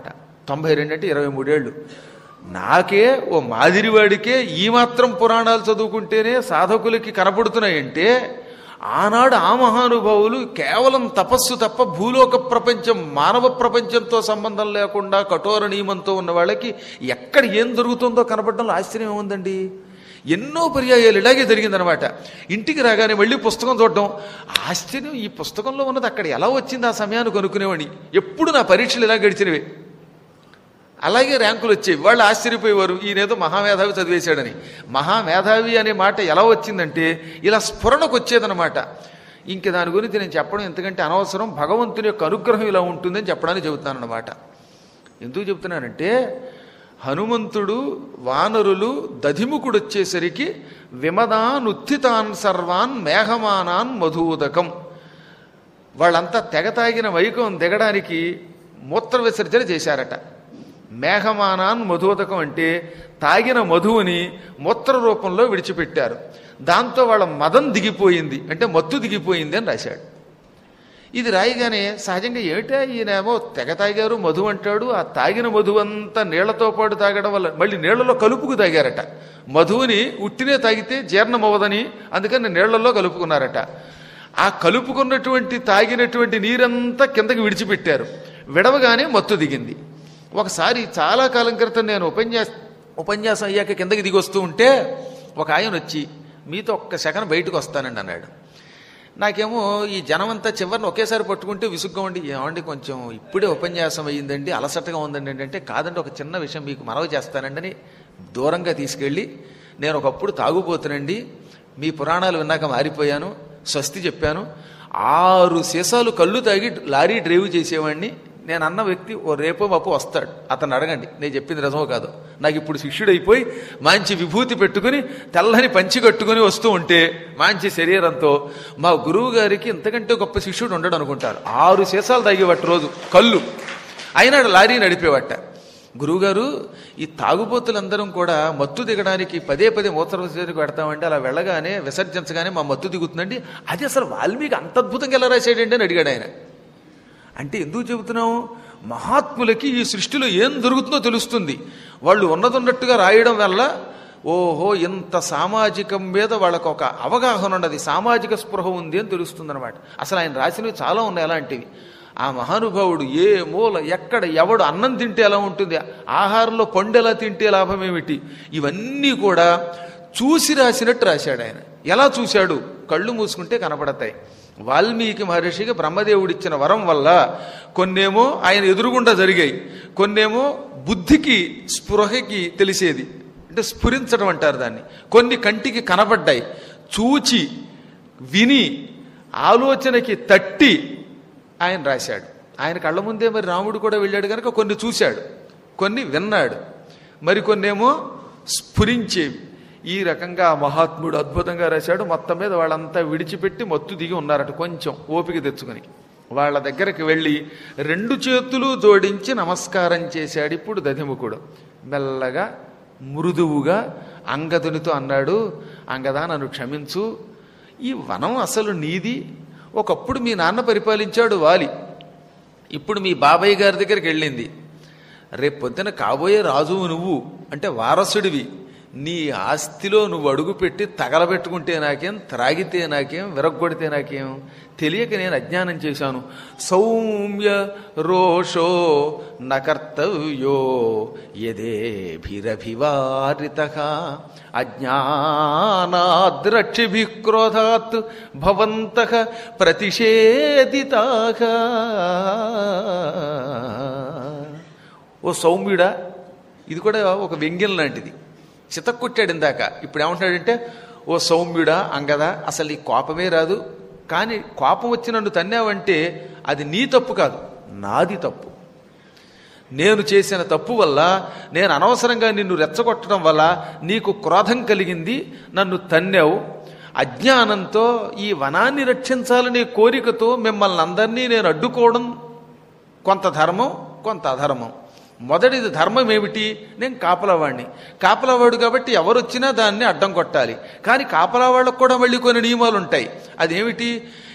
తొంభై రెండు అంటే ఇరవై మూడేళ్ళు. నాకే ఓ మాదిరివాడికే ఈ మాత్రం పురాణాలు చదువుకుంటేనే సాధకులకి కనపడుతున్నాయంటే ఆనాడు ఆ మహానుభావులు కేవలం తపస్సు తప్ప భూలోక ప్రపంచం మానవ ప్రపంచంతో సంబంధం లేకుండా కఠోర నియమంతో ఉన్న వాళ్ళకి ఎక్కడ ఏం జరుగుతుందో కనపడడంలో ఆశ్చర్యం ఏముందండి. ఎన్నో పర్యాయాలు ఇలాగే జరిగిందనమాట. ఇంటికి రాగానే మళ్ళీ పుస్తకం చూడటం, ఆశ్చర్యం ఈ పుస్తకంలో ఉన్నది అక్కడ ఎలా వచ్చింది ఆ సమయాన్ని కనుక్కునేవాడిని. ఎప్పుడు నా పరీక్షలు ఇలా గడిచినవే. అలాగే ర్యాంకులు వచ్చేవి. వాళ్ళు ఆశ్చర్యపోయేవారు, ఈయనేదో మహామేధావి చదివేశాడని. మహామేధావి అనే మాట ఎలా వచ్చిందంటే ఇలా స్ఫురణకు వచ్చేదనమాట. ఇంక దాని గురించి నేను చెప్పడం ఎందుకంటే అనవసరం, భగవంతుని యొక్క అనుగ్రహం ఇలా ఉంటుందని చెప్పడానికి చెబుతున్నానమాట. ఎందుకు చెబుతున్నానంటే హనుమంతుడు వానరులు దధిముకుడు వచ్చేసరికి విమదాన్ ఉత్థితాన్ సర్వాన్ మేఘమానాన్ మధూదకం, వాళ్ళంతా తెగ తాగిన వైకం దిగడానికి మూత్ర విసర్జన చేశారట. మేఘమానాన్ మధుదకం అంటే తాగిన మధువుని మూత్ర రూపంలో విడిచిపెట్టారు. దాంతో వాళ్ళ మదం దిగిపోయింది, అంటే మత్తు దిగిపోయింది అని రాశాడు. ఇది రాయిగానే సహజంగా ఏమిటా ఈయనేమో తెగ తాగారు మధు అంటాడు, ఆ తాగిన మధు అంతా నీళ్లతో పాటు తాగడం వల్ల మళ్ళీ నీళ్లలో కలుపుకు తాగారట. మధువుని ఉట్టినే తాగితే జీర్ణం అవ్వదని అందుకని నీళ్లలో కలుపుకున్నారట. ఆ కలుపుకున్నటువంటి తాగినటువంటి నీరంతా కిందకి విడిచిపెట్టారు. విడవగానే మత్తు దిగింది. ఒకసారి చాలా కాలం క్రితం నేను ఉపన్యాస ఉపన్యాసం అయ్యాక కిందకి దిగి వస్తూ ఉంటే ఒక ఆయన వచ్చి మీతో ఒక్క సెకండ్ బయటకు వస్తానండి అన్నాడు. నాకేమో ఈ జనమంతా చివరిని ఒకేసారి పట్టుకుంటే విసుగ్గా ఉండి, ఏమండి కొంచెం ఇప్పుడే ఉపన్యాసం అయ్యిందండి, అలసటగా ఉందండి అంటే, కాదండి ఒక చిన్న విషయం మీకు మనవి చేస్తానండి అని దూరంగా తీసుకెళ్ళి, నేను ఒకప్పుడు తాగుపోతానండి, మీ పురాణాలు విన్నాక మారిపోయాను, స్వస్తి చెప్పాను, ఆరు సీసాలు కళ్ళు తాగి లారీ డ్రైవ్ చేసేవాడిని. నేను అన్న వ్యక్తి ఓ రేపో మాపో వస్తాడు, అతను అడగండి నేను చెప్పింది నిజమో కాదు. నాకు ఇప్పుడు శిష్యుడైపోయి మంచి విభూతి పెట్టుకుని తెల్లని పంచి కట్టుకుని వస్తూ ఉంటే మంచి శరీరంతో మా గురువు గారికి ఇంతకంటే గొప్ప శిష్యుడు ఉండడు అనుకుంటారు. ఆరు సీసాలు తాగేవాటి రోజు కళ్ళు, అయినా లారీ నడిపేవాట. గురువుగారు ఈ తాగుబోతులందరం కూడా మత్తు దిగడానికి పదే పదే మూత్ర విసర్జనకు పెడతామండి, అలా వెళ్ళగానే విసర్జించగానే మా మత్తు దిగుతుందండి. అది అసలు వాల్మీకి అంత అద్భుతంగా ఎలా రాశాడండి అని అడిగాడు ఆయన. అంటే ఎందుకు చెబుతున్నాం, మహాత్ములకి ఈ సృష్టిలో ఏం జరుగుతుందో తెలుస్తుంది. వాళ్ళు ఉన్నదున్నట్టుగా రాయడం వల్ల ఓహో ఇంత సామాజికం మీద వాళ్ళకు ఒక అవగాహన ఉన్నది, సామాజిక స్పృహ ఉంది అని తెలుస్తుంది అనమాట. అసలు ఆయన రాసినవి చాలా ఉన్నాయి అలాంటివి. ఆ మహానుభావుడు ఏ మూల ఎక్కడ ఎవడు అన్నం తింటే ఎలా ఉంటుంది, ఆహారంలో పండు ఎలా తింటే లాభం ఏమిటి, ఇవన్నీ కూడా చూసి రాసినట్టు రాశాడు ఆయన. ఎలా చూశాడు, కళ్ళు మూసుకుంటే కనపడతాయి. వాల్మీకి మహర్షికి బ్రహ్మదేవుడిచ్చిన వరం వల్ల కొన్నేమో ఆయన ఎదురుగుండా జరిగాయి, కొన్నేమో బుద్ధికి స్పృహకి తెలిసేది, అంటే స్ఫురించడం అంటారు దాన్ని. కొన్ని కంటికి కనబడ్డాయి, చూచి విని ఆలోచనకి తట్టి ఆయన రాశాడు. ఆయన కళ్ళ ముందే మరి రాముడు కూడా వెళ్ళాడు కనుక కొన్ని చూశాడు, కొన్ని విన్నాడు, మరికొన్నేమో స్ఫురించేవి. ఈ రకంగా మహాత్ముడు అద్భుతంగా రాశాడు. మొత్తం మీద వాళ్ళంతా విడిచిపెట్టి మత్తు దిగి ఉన్నారట. కొంచెం ఓపిక తెచ్చుకుని వాళ్ళ దగ్గరికి వెళ్ళి రెండు చేతులు జోడించి నమస్కారం చేశాడు. ఇప్పుడు దధిముఖుడు మెల్లగా మృదువుగా అంగదునితో అన్నాడు, అంగదా నన్ను క్షమించు, ఈ వనం అసలు నీది. ఒకప్పుడు మీ నాన్న పరిపాలించాడు వాలి, ఇప్పుడు మీ బాబాయ్ గారి దగ్గరికి వెళ్ళింది. రేపు పొద్దున కాబోయే రాజువు నువ్వు, అంటే వారసుడివి. నీ ఆస్తిలో నువ్వు అడుగుపెట్టి తగలబెట్టుకుంటే నాకేం, త్రాగితే నాకేం, విరగ్గొడితే నాకేం, తెలియక నేను అజ్ఞానం చేశాను. సౌమ్య రోషో నకర్తవ్యో యదేభిరభివారితః అజ్ఞానాద్రక్షిభిః క్రోధాత్ భవంతః ప్రతిషేధితాః. ఓ సౌమ్యుడా, ఇది కూడా ఒక వ్యంగ్యం లాంటిది. చితక్కొట్టాడు ఇందాక, ఇప్పుడు ఏమంటాడంటే ఓ సౌమ్యుడా అంగదా, అసలు ఈ కోపమే రాదు, కానీ కోపం వచ్చి నన్ను తన్నావంటే అది నీ తప్పు కాదు, నాది తప్పు. నేను చేసిన తప్పు వల్ల, నేను అనవసరంగా నిన్ను రెచ్చగొట్టడం వల్ల నీకు క్రోధం కలిగింది, నన్ను తన్నావు. అజ్ఞానంతో ఈ వనాన్ని రక్షించాలనే కోరికతో మిమ్మల్ని అందరినీ నేను అడ్డుకోవడం కొంత ధర్మం, కొంత అధర్మం. మొదటిది ధర్మం ఏమిటి, నేను కాపలావాడిని, కాపలావాడు కాబట్టి ఎవరొచ్చినా దాన్ని అడ్డం కొట్టాలి. కానీ కాపలావాళ్ళకు కూడా మళ్ళీ కొన్ని నియమాలు ఉంటాయి. అదేమిటి,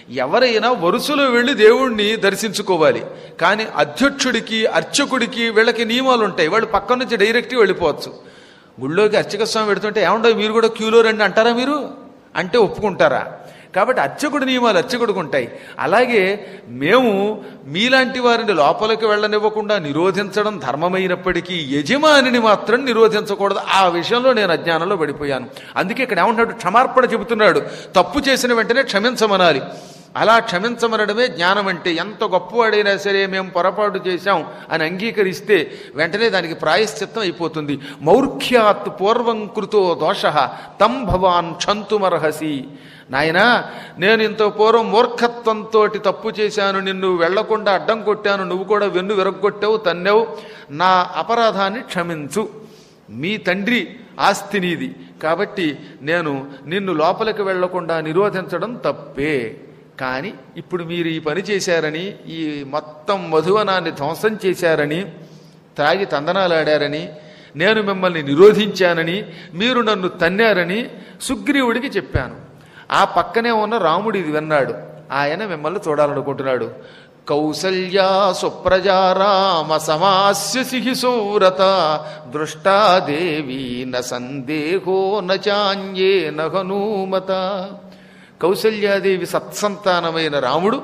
ఎవరైనా వరుసలో వెళ్ళి దేవుణ్ణి దర్శించుకోవాలి. కానీ అధ్యక్షుడికి అర్చకుడికి వీళ్ళకి నియమాలు ఉంటాయి. వాళ్ళు పక్క నుంచి డైరెక్ట్గా వెళ్ళిపోవచ్చు. గుళ్ళోకి అర్చక స్వామి పెడుతుంటే ఏమండో మీరు కూడా క్యూలో రండి అంటారా? మీరు అంటే ఒప్పుకుంటారా? కాబట్టి అర్చకుడి నియమాలు అర్చకుడికి ఉంటాయి. అలాగే మేము మీలాంటి వారిని లోపలికి వెళ్ళనివ్వకుండా నిరోధించడం ధర్మమైనప్పటికీ యజమానిని మాత్రం నిరోధించకూడదు. ఆ విషయంలో నేను అజ్ఞానంలో పడిపోయాను. అందుకే ఇక్కడ ఏమంటున్నాడు? క్షమార్పణ చెబుతున్నాడు. తప్పు చేసిన వెంటనే క్షమించమనాలి. అలా క్షమించమనడమే జ్ఞానం అంటే. ఎంత గొప్పవాడైనా సరే మేము పొరపాటు చేశాం అని అంగీకరిస్తే వెంటనే దానికి ప్రాయశ్చిత్తం అయిపోతుంది. మౌర్ఖ్యాత్ పూర్వం కృతో దోషః తం భవాన్ క్షంతుమర్హసి. నాయనా, నేను ఇంత పూర్వం మూర్ఖత్వంతో తప్పు చేశాను, నిన్ను వెళ్లకుండా అడ్డం కొట్టాను, నువ్వు కూడా వెన్ను విరగొట్టావు, తన్నావు, నా అపరాధాన్ని క్షమించు. మీ తండ్రి ఆస్తి నీది కాబట్టి నేను నిన్ను లోపలికి వెళ్లకుండా నిరోధించడం తప్పే. కానీ ఇప్పుడు మీరు ఈ పని చేశారని, ఈ మొత్తం మధువనాన్ని ధ్వంసం చేశారని, త్రాగి తందనాలాడారని, నేను మిమ్మల్ని నిరోధించానని, మీరు నన్ను తన్నారని సుగ్రీవుడికి చెప్పాను. ఆ పక్కనే ఉన్న రాముడు ఇది విన్నాడు. ఆయన మిమ్మల్ని చూడాలనుకుంటున్నాడు. కౌసల్యా సుప్రజారామ సమాస్య సిహిసౌరత దృష్టాదేవి న సందేహో నాన్యే నహనూమత. కౌసల్యాదేవి సత్సంతానమైన రాముడు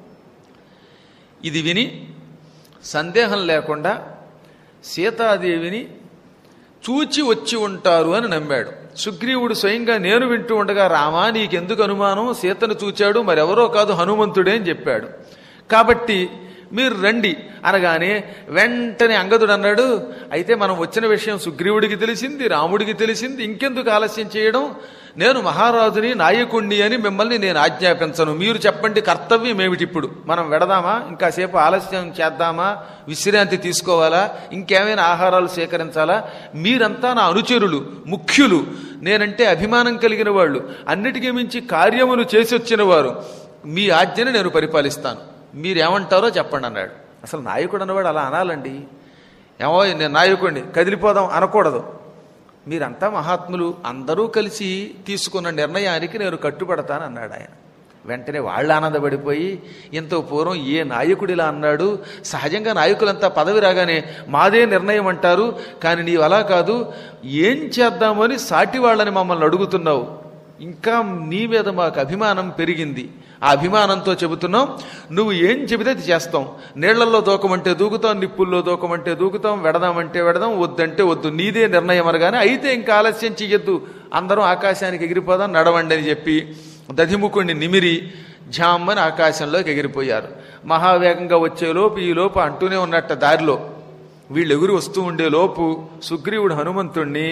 ఇది విని సందేహం లేకుండా సీతాదేవిని చూచి వచ్చి ఉంటారు అని నమ్మాడు. సుగ్రీవుడు స్వయంగా నేను వింటూ ఉండగా, రామా నీకెందుకు అనుమానం, సీతను చూచాడు, మరెవరో కాదు హనుమంతుడే అని చెప్పాడు. కాబట్టి మీరు రండి అనగానే వెంటనే అంగదుడు అన్నాడు, అయితే మనం వచ్చిన విషయం సుగ్రీవుడికి తెలిసింది, రాముడికి తెలిసింది, ఇంకెందుకు ఆలస్యం చేయడం, నేను మహారాజుని నాయకుణ్ణి అని మిమ్మల్ని నేను ఆజ్ఞాపించను, మీరు చెప్పండి కర్తవ్యం ఏమిటి, ఇప్పుడు మనం వెడదామా, ఇంకాసేపు ఆలస్యం చేద్దామా, విశ్రాంతి తీసుకోవాలా, ఇంకేమైనా ఆహారాలు సేకరించాలా, మీరంతా నా అనుచరులు, ముఖ్యులు, నేనంటే అభిమానం కలిగిన వాళ్ళు, అన్నిటికీ మించి కార్యములు చేసి వచ్చిన వారు, మీ ఆజ్ఞని నేను పరిపాలిస్తాను, మీరేమంటారో చెప్పండి అన్నాడు. అసలు నాయకుడు అన్నవాడు అలా అనాలండి. ఏమో నేను నాయకుడిని కదిలిపోదాం అనకూడదు. మీరంతా మహాత్ములు, అందరూ కలిసి తీసుకున్న నిర్ణయానికి నేను కట్టుబడతాను అన్నాడు ఆయన. వెంటనే వాళ్ళు ఆనందపడిపోయి, ఇంత పూర్వం ఏ నాయకుడిలా అన్నాడు, సహజంగా నాయకులంతా పదవి రాగానే మాదే నిర్ణయం అంటారు, కానీ నీవు అలా కాదు, ఏం చేద్దామని సాటి వాళ్ళని మమ్మల్ని అడుగుతున్నావు, ఇంకా నీ మీద మాకు అభిమానం పెరిగింది, ఆ అభిమానంతో చెబుతున్నాం, నువ్వు ఏం చెబితే అది చేస్తాం, నీళ్లలో దూకమంటే దూకుతాం, నిప్పుల్లో దూకమంటే దూకుతాం, వెడదామంటే వెడదాం, వద్దంటే వద్దు, నీదే నిర్ణయం అనగానే అయితే ఇంకా ఆలస్యం చెయ్యొద్దు, అందరం ఆకాశానికి ఎగిరిపోదాం, నడవండి అని చెప్పి దధిముకుణ్ణి నిమిరి ఝామ్మని ఆకాశంలోకి ఎగిరిపోయారు. మహావేగంగా వచ్చేలోపు ఈ లోపు అంటూనే ఉన్నట్ట దారిలో వీళ్ళు ఎగురు వస్తూ ఉండే లోపు సుగ్రీవుడు హనుమంతుణ్ణి,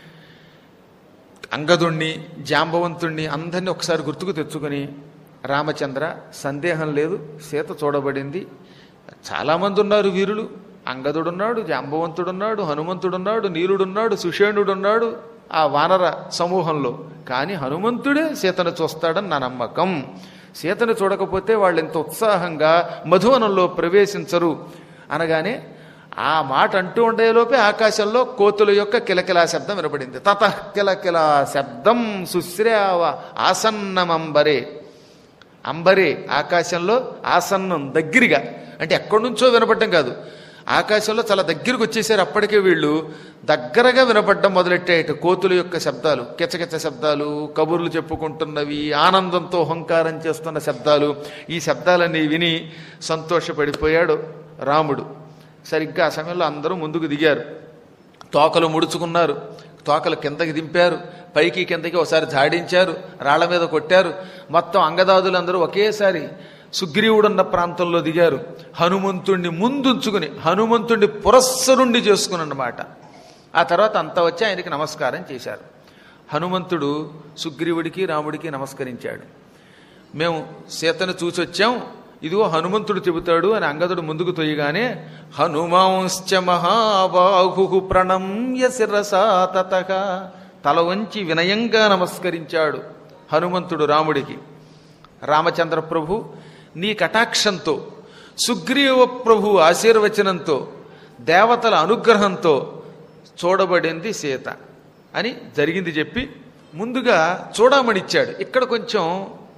అంగదుణ్ణి, జాంబవంతుణ్ణి అందరినీ ఒకసారి గుర్తుకు తెచ్చుకొని, రామచంద్ర సందేహం లేదు, సీత చూడబడింది, చాలామంది ఉన్నారు వీరులు, అంగదుడున్నాడు, జాంబవంతుడున్నాడు, హనుమంతుడున్నాడు, నీలుడున్నాడు, సుషేణుడున్నాడు ఆ వానర సమూహంలో, కానీ హనుమంతుడే సీతను చూస్తాడని నా నమ్మకం, సీతను చూడకపోతే వాళ్ళు ఎంత ఉత్సాహంగా మధువనంలో ప్రవేశించరు అనగానే ఆ మాట అంటూ ఉండేలోపే ఆకాశంలో కోతుల యొక్క కిలకిలా శబ్దం వినపడింది. తతః కిలకిలా శబ్దం సుశ్రావ ఆసన్నమంబరే. అంబరే ఆకాశంలో, ఆసన్నం దగ్గరగా, అంటే ఎక్కడి నుంచో వినపడ్డం కాదు, ఆకాశంలో చాలా దగ్గరకు వచ్చేసారు. అప్పటికే వీళ్ళు దగ్గరగా వినపడ్డం మొదలెట్టాయట కోతుల యొక్క శబ్దాలు, కిచకిచ శబ్దాలు, కబుర్లు చెప్పుకుంటున్నవి, ఆనందంతో హంకారం చేస్తున్న శబ్దాలు. ఈ శబ్దాలన్నీ విని సంతోషపడిపోయాడు రాముడు. సరిగ్గా ఆ సమయంలో అందరూ ముందుకు దిగారు, తోకలు ముడుచుకున్నారు, తోకలు కిందకి దింపారు, పైకి కిందకి ఒకసారి జాడించారు, రాళ్ల మీద కొట్టారు. మొత్తం అంగదాదులందరూ ఒకేసారి సుగ్రీవుడున్న ప్రాంతంలో దిగారు. హనుమంతుణ్ణి ముందుంచుకుని హనుమంతుణ్ణి పురస్సరుండి చేసుకుని అన్నమాట. ఆ తర్వాత అంతా వచ్చి ఆయనకి నమస్కారం చేశారు. హనుమంతుడు సుగ్రీవుడికి రాముడికి నమస్కరించాడు. మేము సీతను చూసి వచ్చాం, ఇదిగో హనుమంతుడు చెబుతాడు అని అంగదుడు ముందుకు తొయ్యగానే, హనుమాంశ్చ మహాబాహు ప్రణమ్య శిరసా తతః, తల వంచి వినయంగా నమస్కరించాడు హనుమంతుడు రాముడికి. రామచంద్ర ప్రభు నీ కటాక్షంతో, సుగ్రీవ ప్రభు ఆశీర్వచనంతో, దేవతల అనుగ్రహంతో చూడబడింది సీత అని జరిగింది చెప్పి ముందుగా చూడమనిచ్చాడు. ఇక్కడ కొంచెం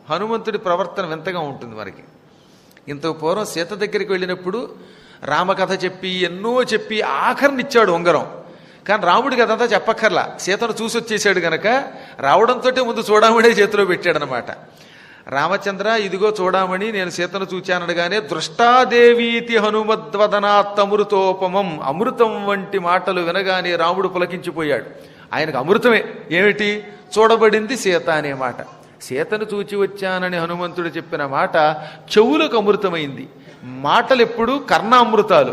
హనుమంతుడి ప్రవర్తన వింతగా ఉంటుంది మనకి. ఇంత పూర్వం సీత దగ్గరికి వెళ్ళినప్పుడు రామకథ చెప్పి ఎన్నో చెప్పి ఆఖరినిచ్చాడు ఉంగరం. కానీ రాముడికి అదంతా చెప్పక్కర్లా, సీతను చూసి వచ్చేసాడు గనక రావడంతో ముందు చూడామణి చేతిలో పెట్టాడనమాట. రామచంద్ర ఇదిగో చూడామణి, నేను సీతను చూచానడగానే దృష్టాదేవీతి హనుమద్వదనాత్ అమృతోపమం, అమృతం వంటి మాటలు వినగానే రాముడు పులకించిపోయాడు. ఆయనకు అమృతమే ఏమిటి? చూడబడింది సీత అనే మాట. సీతను చూచి వచ్చానని హనుమంతుడు చెప్పిన మాట చెవులకు అమృతమైంది. మాటలు ఎప్పుడు కర్ణామృతాలు.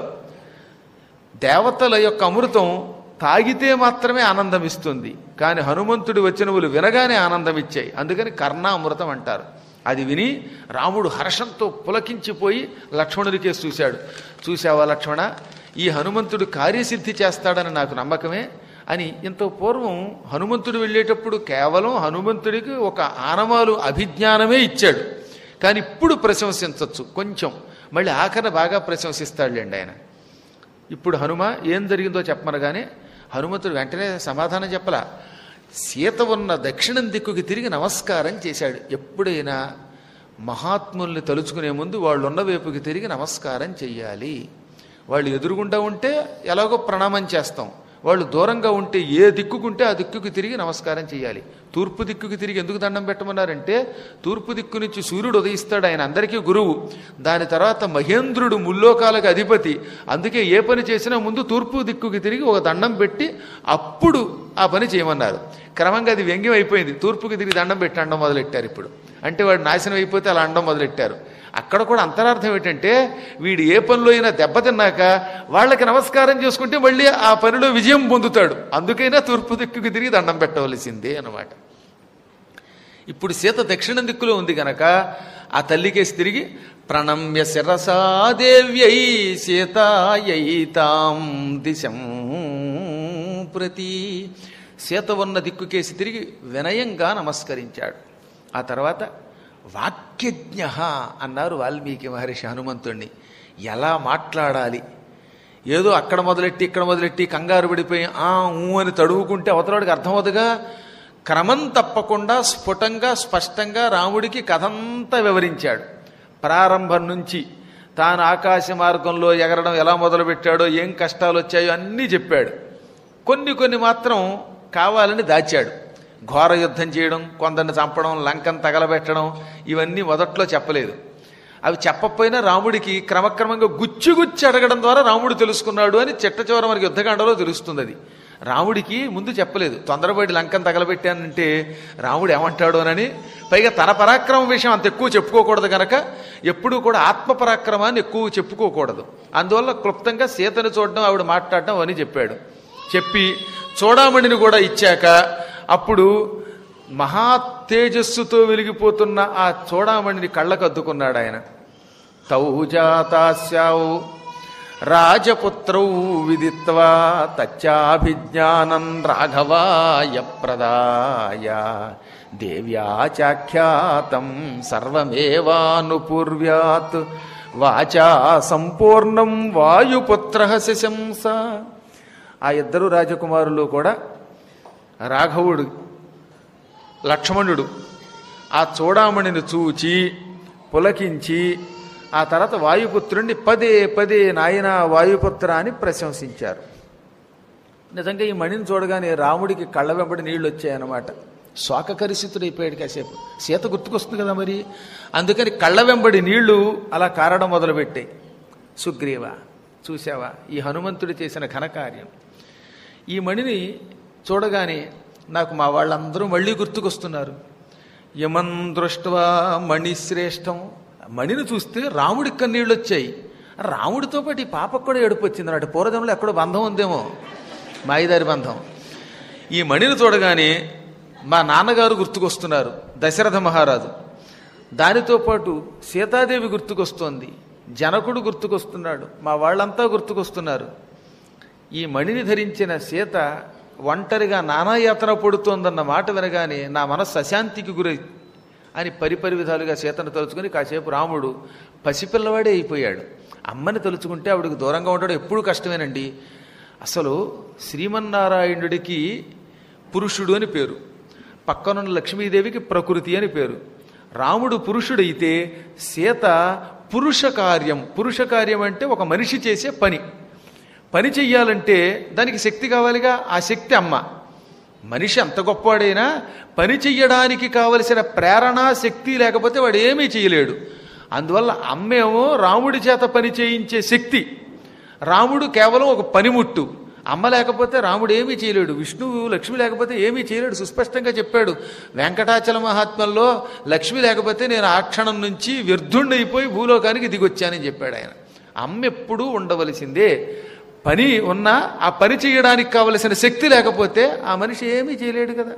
దేవతల యొక్క అమృతం తాగితే మాత్రమే ఆనందం ఇస్తుంది, కానీ హనుమంతుడి వచనములు వినగానే ఆనందం ఇచ్చాయి. అందుకని కర్ణామృతం అంటారు. అది విని రాముడు హర్షంతో పులకించిపోయి లక్ష్మణుడికే చూశాడు. చూశావా లక్ష్మణ, ఈ హనుమంతుడు కార్యసిద్ధి చేస్తాడని నాకు నమ్మకమే అని. ఇంత పూర్వం హనుమంతుడు వెళ్ళేటప్పుడు కేవలం హనుమంతుడికి ఒక ఆనమాలు అభిజ్ఞానమే ఇచ్చాడు, కానీ ఇప్పుడు ప్రశంసించవచ్చు కొంచెం, మళ్ళీ ఆఖరణ బాగా ప్రశంసిస్తాడులేండి ఆయన. ఇప్పుడు హనుమ ఏం జరిగిందో చెప్పమనగానే హనుమంతుడు వెంటనే సమాధానం చెప్పలా. సీత ఉన్న దక్షిణం దిక్కుకి తిరిగి నమస్కారం చేశాడు. ఎప్పుడైనా మహాత్ముల్ని తలుచుకునే ముందు వాళ్ళు ఉన్న వైపుకి తిరిగి నమస్కారం చెయ్యాలి. వాళ్ళు ఎదురుగుండా ఉంటే ఎలాగో ప్రణామం చేస్తాం, వాళ్ళు దూరంగా ఉంటే ఏ దిక్కుకుంటే ఆ దిక్కుకి తిరిగి నమస్కారం చేయాలి. తూర్పు దిక్కుకి తిరిగి ఎందుకు దండం పెట్టమన్నారంటే తూర్పు దిక్కు నుంచి సూర్యుడు ఉదయిస్తాడు, ఆయన అందరికీ గురువు. దాని తర్వాత మహేంద్రుడు ముల్లోకాలకు అధిపతి. అందుకే ఏ పని చేసినా ముందు తూర్పు దిక్కుకి తిరిగి ఒక దండం పెట్టి అప్పుడు ఆ పని చేయమన్నారు. క్రమంగా అది వ్యంగ్యం అయిపోయింది. తూర్పుకి తిరిగి దండం పెట్టి అండం మొదలెట్టారు ఇప్పుడు. అంటే వాడు నాశనం అయిపోతే అలా అండం మొదలెట్టారు. అక్కడ కూడా అంతరార్థం ఏంటంటే వీడు ఏ పనిలో అయినా దెబ్బతిన్నాక వాళ్ళకి నమస్కారం చేసుకుంటే మళ్ళీ ఆ పనిలో విజయం పొందుతాడు. అందుకైనా తూర్పు దిక్కుకి తిరిగి దండం పెట్టవలసిందే అన్నమాట. ఇప్పుడు సీత దక్షిణ దిక్కులో ఉంది గనక ఆ తల్లికేసి తిరిగి ప్రణమ్య శిరసాదేవ్యై సీతాయైతాం దిశం ప్రతి, సీత ఉన్న దిక్కుకేసి తిరిగి వినయంగా నమస్కరించాడు. ఆ తర్వాత వాక్యజ్ఞ అన్నారు వాల్మీకి మహర్షి హనుమంతుణ్ణి. ఎలా మాట్లాడాలి, ఏదో అక్కడ మొదలెట్టి ఇక్కడ మొదలెట్టి కంగారు పడిపోయి ఆ ఊ అని తడువుకుంటే అవతలవాడికి అర్థమవుతుందిగా. క్రమం తప్పకుండా స్ఫుటంగా స్పష్టంగా రాముడికి కథంతా వివరించాడు. ప్రారంభం నుంచి తాను ఆకాశ మార్గంలో ఎగరడం ఎలా మొదలుపెట్టాడో, ఏం కష్టాలు వచ్చాయో అన్నీ చెప్పాడు. కొన్ని కొన్ని మాత్రం కావాలని దాచాడు. ఘోర యుద్ధం చేయడం, కొందరిని చంపడం, లంకను తగలబెట్టడం, ఇవన్నీ మొదట్లో చెప్పలేదు. అవి చెప్పకపోయినా రాముడికి క్రమక్రమంగా గుచ్చి గుచ్చి అడగడం ద్వారా రాముడు తెలుసుకున్నాడు అని చిట్ట చివర మనకి యుద్ధకాండలో తెలుస్తుంది. అది రాముడికి ముందు చెప్పలేదు. తొందరపడి లంకను తగలబెట్టానంటే రాముడు ఏమంటాడు అని. పైగా తన పరాక్రమం విషయం అంత ఎక్కువ చెప్పుకోకూడదు కనుక ఎప్పుడూ కూడా ఆత్మ పరాక్రమాన్ని ఎక్కువ చెప్పుకోకూడదు. అందువల్ల క్లుప్తంగా సీతను చూడడం, ఆవిడ మాట్లాడడం అని చెప్పాడు. చెప్పి చూడామణిని కూడా ఇచ్చాక అప్పుడు మహా తేజస్సుతో వెలిగిపోతున్న ఆ చూడామణిని కళ్ళకు అద్దుకున్నాడు ఆయన. తౌ జాతాస్యావు రాజపుత్రౌ విదిత్వా తచ్చాభిజ్ఞానం రాఘవాయ ప్రదాయ దేవ్యా చాఖ్యాతం సర్వమేవానుపూర్వ్యాత్ వాచా సంపూర్ణం వాయుపుత్ర శశంస. ఆ ఇద్దరు రాజకుమారులు కూడా రాఘవుడు లక్ష్మణుడు ఆ చూడామణిని చూచి పులకించి ఆ తర్వాత వాయుపుత్రుణ్ణి పదే పదే నాయన వాయుపుత్ర అని ప్రశంసించారు. నిజంగా ఈ మణిని చూడగానే రాముడికి కళ్ళ వెంబడి నీళ్లు వచ్చాయన్నమాట. శోకకరిసితుడైపోయాడు కాసేపు. సీత గుర్తుకొస్తుంది కదా మరి, అందుకని కళ్ళ వెంబడి నీళ్లు అలా కారడం మొదలుపెట్టాయి. సుగ్రీవ చూసావా ఈ హనుమంతుడు చేసిన ఘనకార్యం. ఈ మణిని చూడగానే నాకు మా వాళ్ళందరూ మళ్ళీ గుర్తుకొస్తున్నారు. యమన్ దృష్ట్వా మణిశ్రేష్టం, మణిని చూస్తే రాముడికి కన్నీళ్ళు వచ్చాయి. రాముడితో పాటు ఈ పాపకు కూడా ఏడుపు వచ్చింది అన్నట్టు. పూర్వజంలో ఎక్కడో బంధం ఉందేమో, మాయిదారి బంధం. ఈ మణిని చూడగానే మా నాన్నగారు గుర్తుకొస్తున్నారు, దశరథ మహారాజు. దానితో పాటు సీతాదేవి గుర్తుకొస్తోంది, జనకుడు గుర్తుకొస్తున్నాడు, మా వాళ్ళంతా గుర్తుకొస్తున్నారు. ఈ మణిని ధరించిన సీత ఒంటరిగా నానాయాతన పడుతోందన్న మాట వినగానే నా మనస్సు అశాంతికి గురై అని పరిపరి విధాలుగా సీతను తలుచుకుని కాసేపు రాముడు పసిపిల్లవాడే అయిపోయాడు. అమ్మని తలుచుకుంటే ఆవిడకి దూరంగా ఉండడం ఎప్పుడూ కష్టమేనండి. అసలు శ్రీమన్నారాయణుడికి పురుషుడు అని పేరు, పక్కనున్న లక్ష్మీదేవికి ప్రకృతి అని పేరు, రాముడు పురుషుడైతే సీత పురుష కార్యం. పురుష కార్యం అంటే ఒక మనిషి చేసే పని. పని చెయ్యాలంటే దానికి శక్తి కావాలిగా, ఆ శక్తి అమ్మ. మనిషి అంత గొప్పవాడైనా పని చెయ్యడానికి కావలసిన ప్రేరణ శక్తి లేకపోతే వాడు ఏమీ చేయలేడు. అందువల్ల అమ్మేమో రాముడి చేత పని చేయించే శక్తి, రాముడు కేవలం ఒక పనిముట్టు. అమ్మ లేకపోతే రాముడు ఏమీ చేయలేడు, విష్ణువు లక్ష్మి లేకపోతే ఏమీ చేయలేడు. సుస్పష్టంగా చెప్పాడు వెంకటాచల మహాత్మ్యంలో, లక్ష్మి లేకపోతే నేను ఆ క్షణం నుంచి వ్యర్థుండైపోయి భూలోకానికి దిగొచ్చానని చెప్పాడు ఆయన. అమ్మ ఎప్పుడూ ఉండవలసిందే. పని ఉన్నా ఆ పని చేయడానికి కావలసిన శక్తి లేకపోతే ఆ మనిషి ఏమీ చేయలేడు కదా.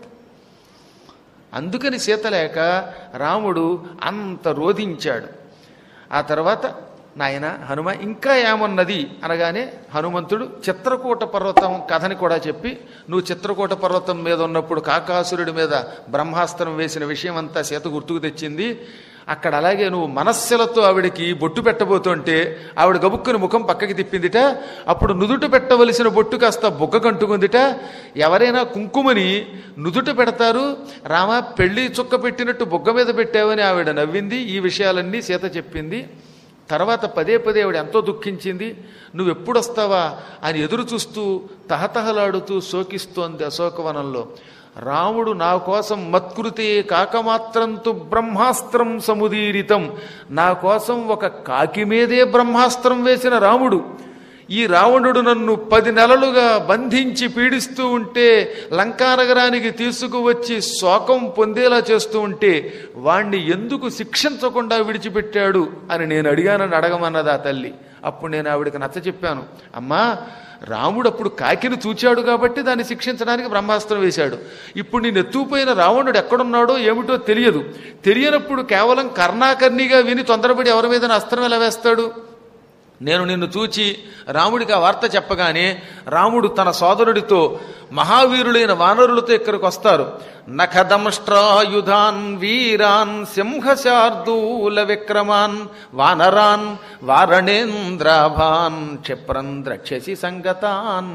అందుకని సీత లేక రాముడు అంత రోధించాడు. ఆ తర్వాత నాయన హనుమ ఇంకా ఏమన్నది అనగానే హనుమంతుడు చిత్రకూట పర్వతం కథని కూడా చెప్పి, నువ్వు చిత్రకూట పర్వతం మీద ఉన్నప్పుడు కాకాసురుడి మీద బ్రహ్మాస్త్రం వేసిన విషయం అంతా సీత గుర్తుకు తెచ్చింది. అక్కడ అలాగే నువ్వు మనస్సులతో ఆవిడికి బొట్టు పెట్టబోతుంటే ఆవిడ గబుక్కుని ముఖం పక్కకి తిప్పిందిట. అప్పుడు నుదుట పెట్టవలసిన బొట్టు కాస్త బొగ్గ కంటుకుందిట. ఎవరైనా కుంకుమని నుదుట పెడతారు, రామ పెళ్లి చుక్క పెట్టినట్టు బొగ్గ మీద పెట్టావని ఆవిడ నవ్వింది. ఈ విషయాలన్నీ సీత చెప్పింది. తర్వాత పదే పదే ఆవిడ ఎంతో దుఃఖించింది. నువ్వెప్పుడు వస్తావా అని ఎదురు చూస్తూ తహతహలాడుతూ శోకిస్తోంది అశోకవనంలో. రాముడు నా కోసం మత్కృతే కాకమాత్రంతు బ్రహ్మాస్త్రం సముదీరితం, నా కోసం ఒక కాకి మీదే బ్రహ్మాస్త్రం వేసిన రాముడు, ఈ రావణుడు నన్ను పది నెలలుగా బంధించి పీడిస్తూ ఉంటే, లంకానగరానికి తీసుకువచ్చి శోకం పొందేలా చేస్తూ ఉంటే వాణ్ణి ఎందుకు శిక్షించకుండా విడిచిపెట్టాడు అని నేను అడిగానని అడగమన్నది ఆ తల్లి. అప్పుడు నేను ఆవిడకి నచ్చ చెప్పాను, అమ్మా రాముడు అప్పుడు కాకిని చూచాడు కాబట్టి దాన్ని శిక్షించడానికి బ్రహ్మాస్త్రం వేశాడు. ఇప్పుడు నేను ఎత్తుకుపోయిన రావణుడు ఎక్కడున్నాడో ఏమిటో తెలియదు. తెలియనప్పుడు కేవలం కర్ణాకర్ణిగా విని తొందరపడి ఎవరి మీద అస్త్రం ఎలా వేస్తాడు? నేను నిన్ను చూచి రాముడికి ఆ వార్త చెప్పగానే రాముడు తన సోదరుడితో మహావీరులైన వానరులతో ఇక్కడికి వస్తారు. నఖదంష్ట్రాయుధాన్ వీరాన్ సింహశార్దూల విక్రమాన్ వానరాన్ వారణేంద్రాభాన్ క్షిప్రం ద్రక్షసి సంగతాన్.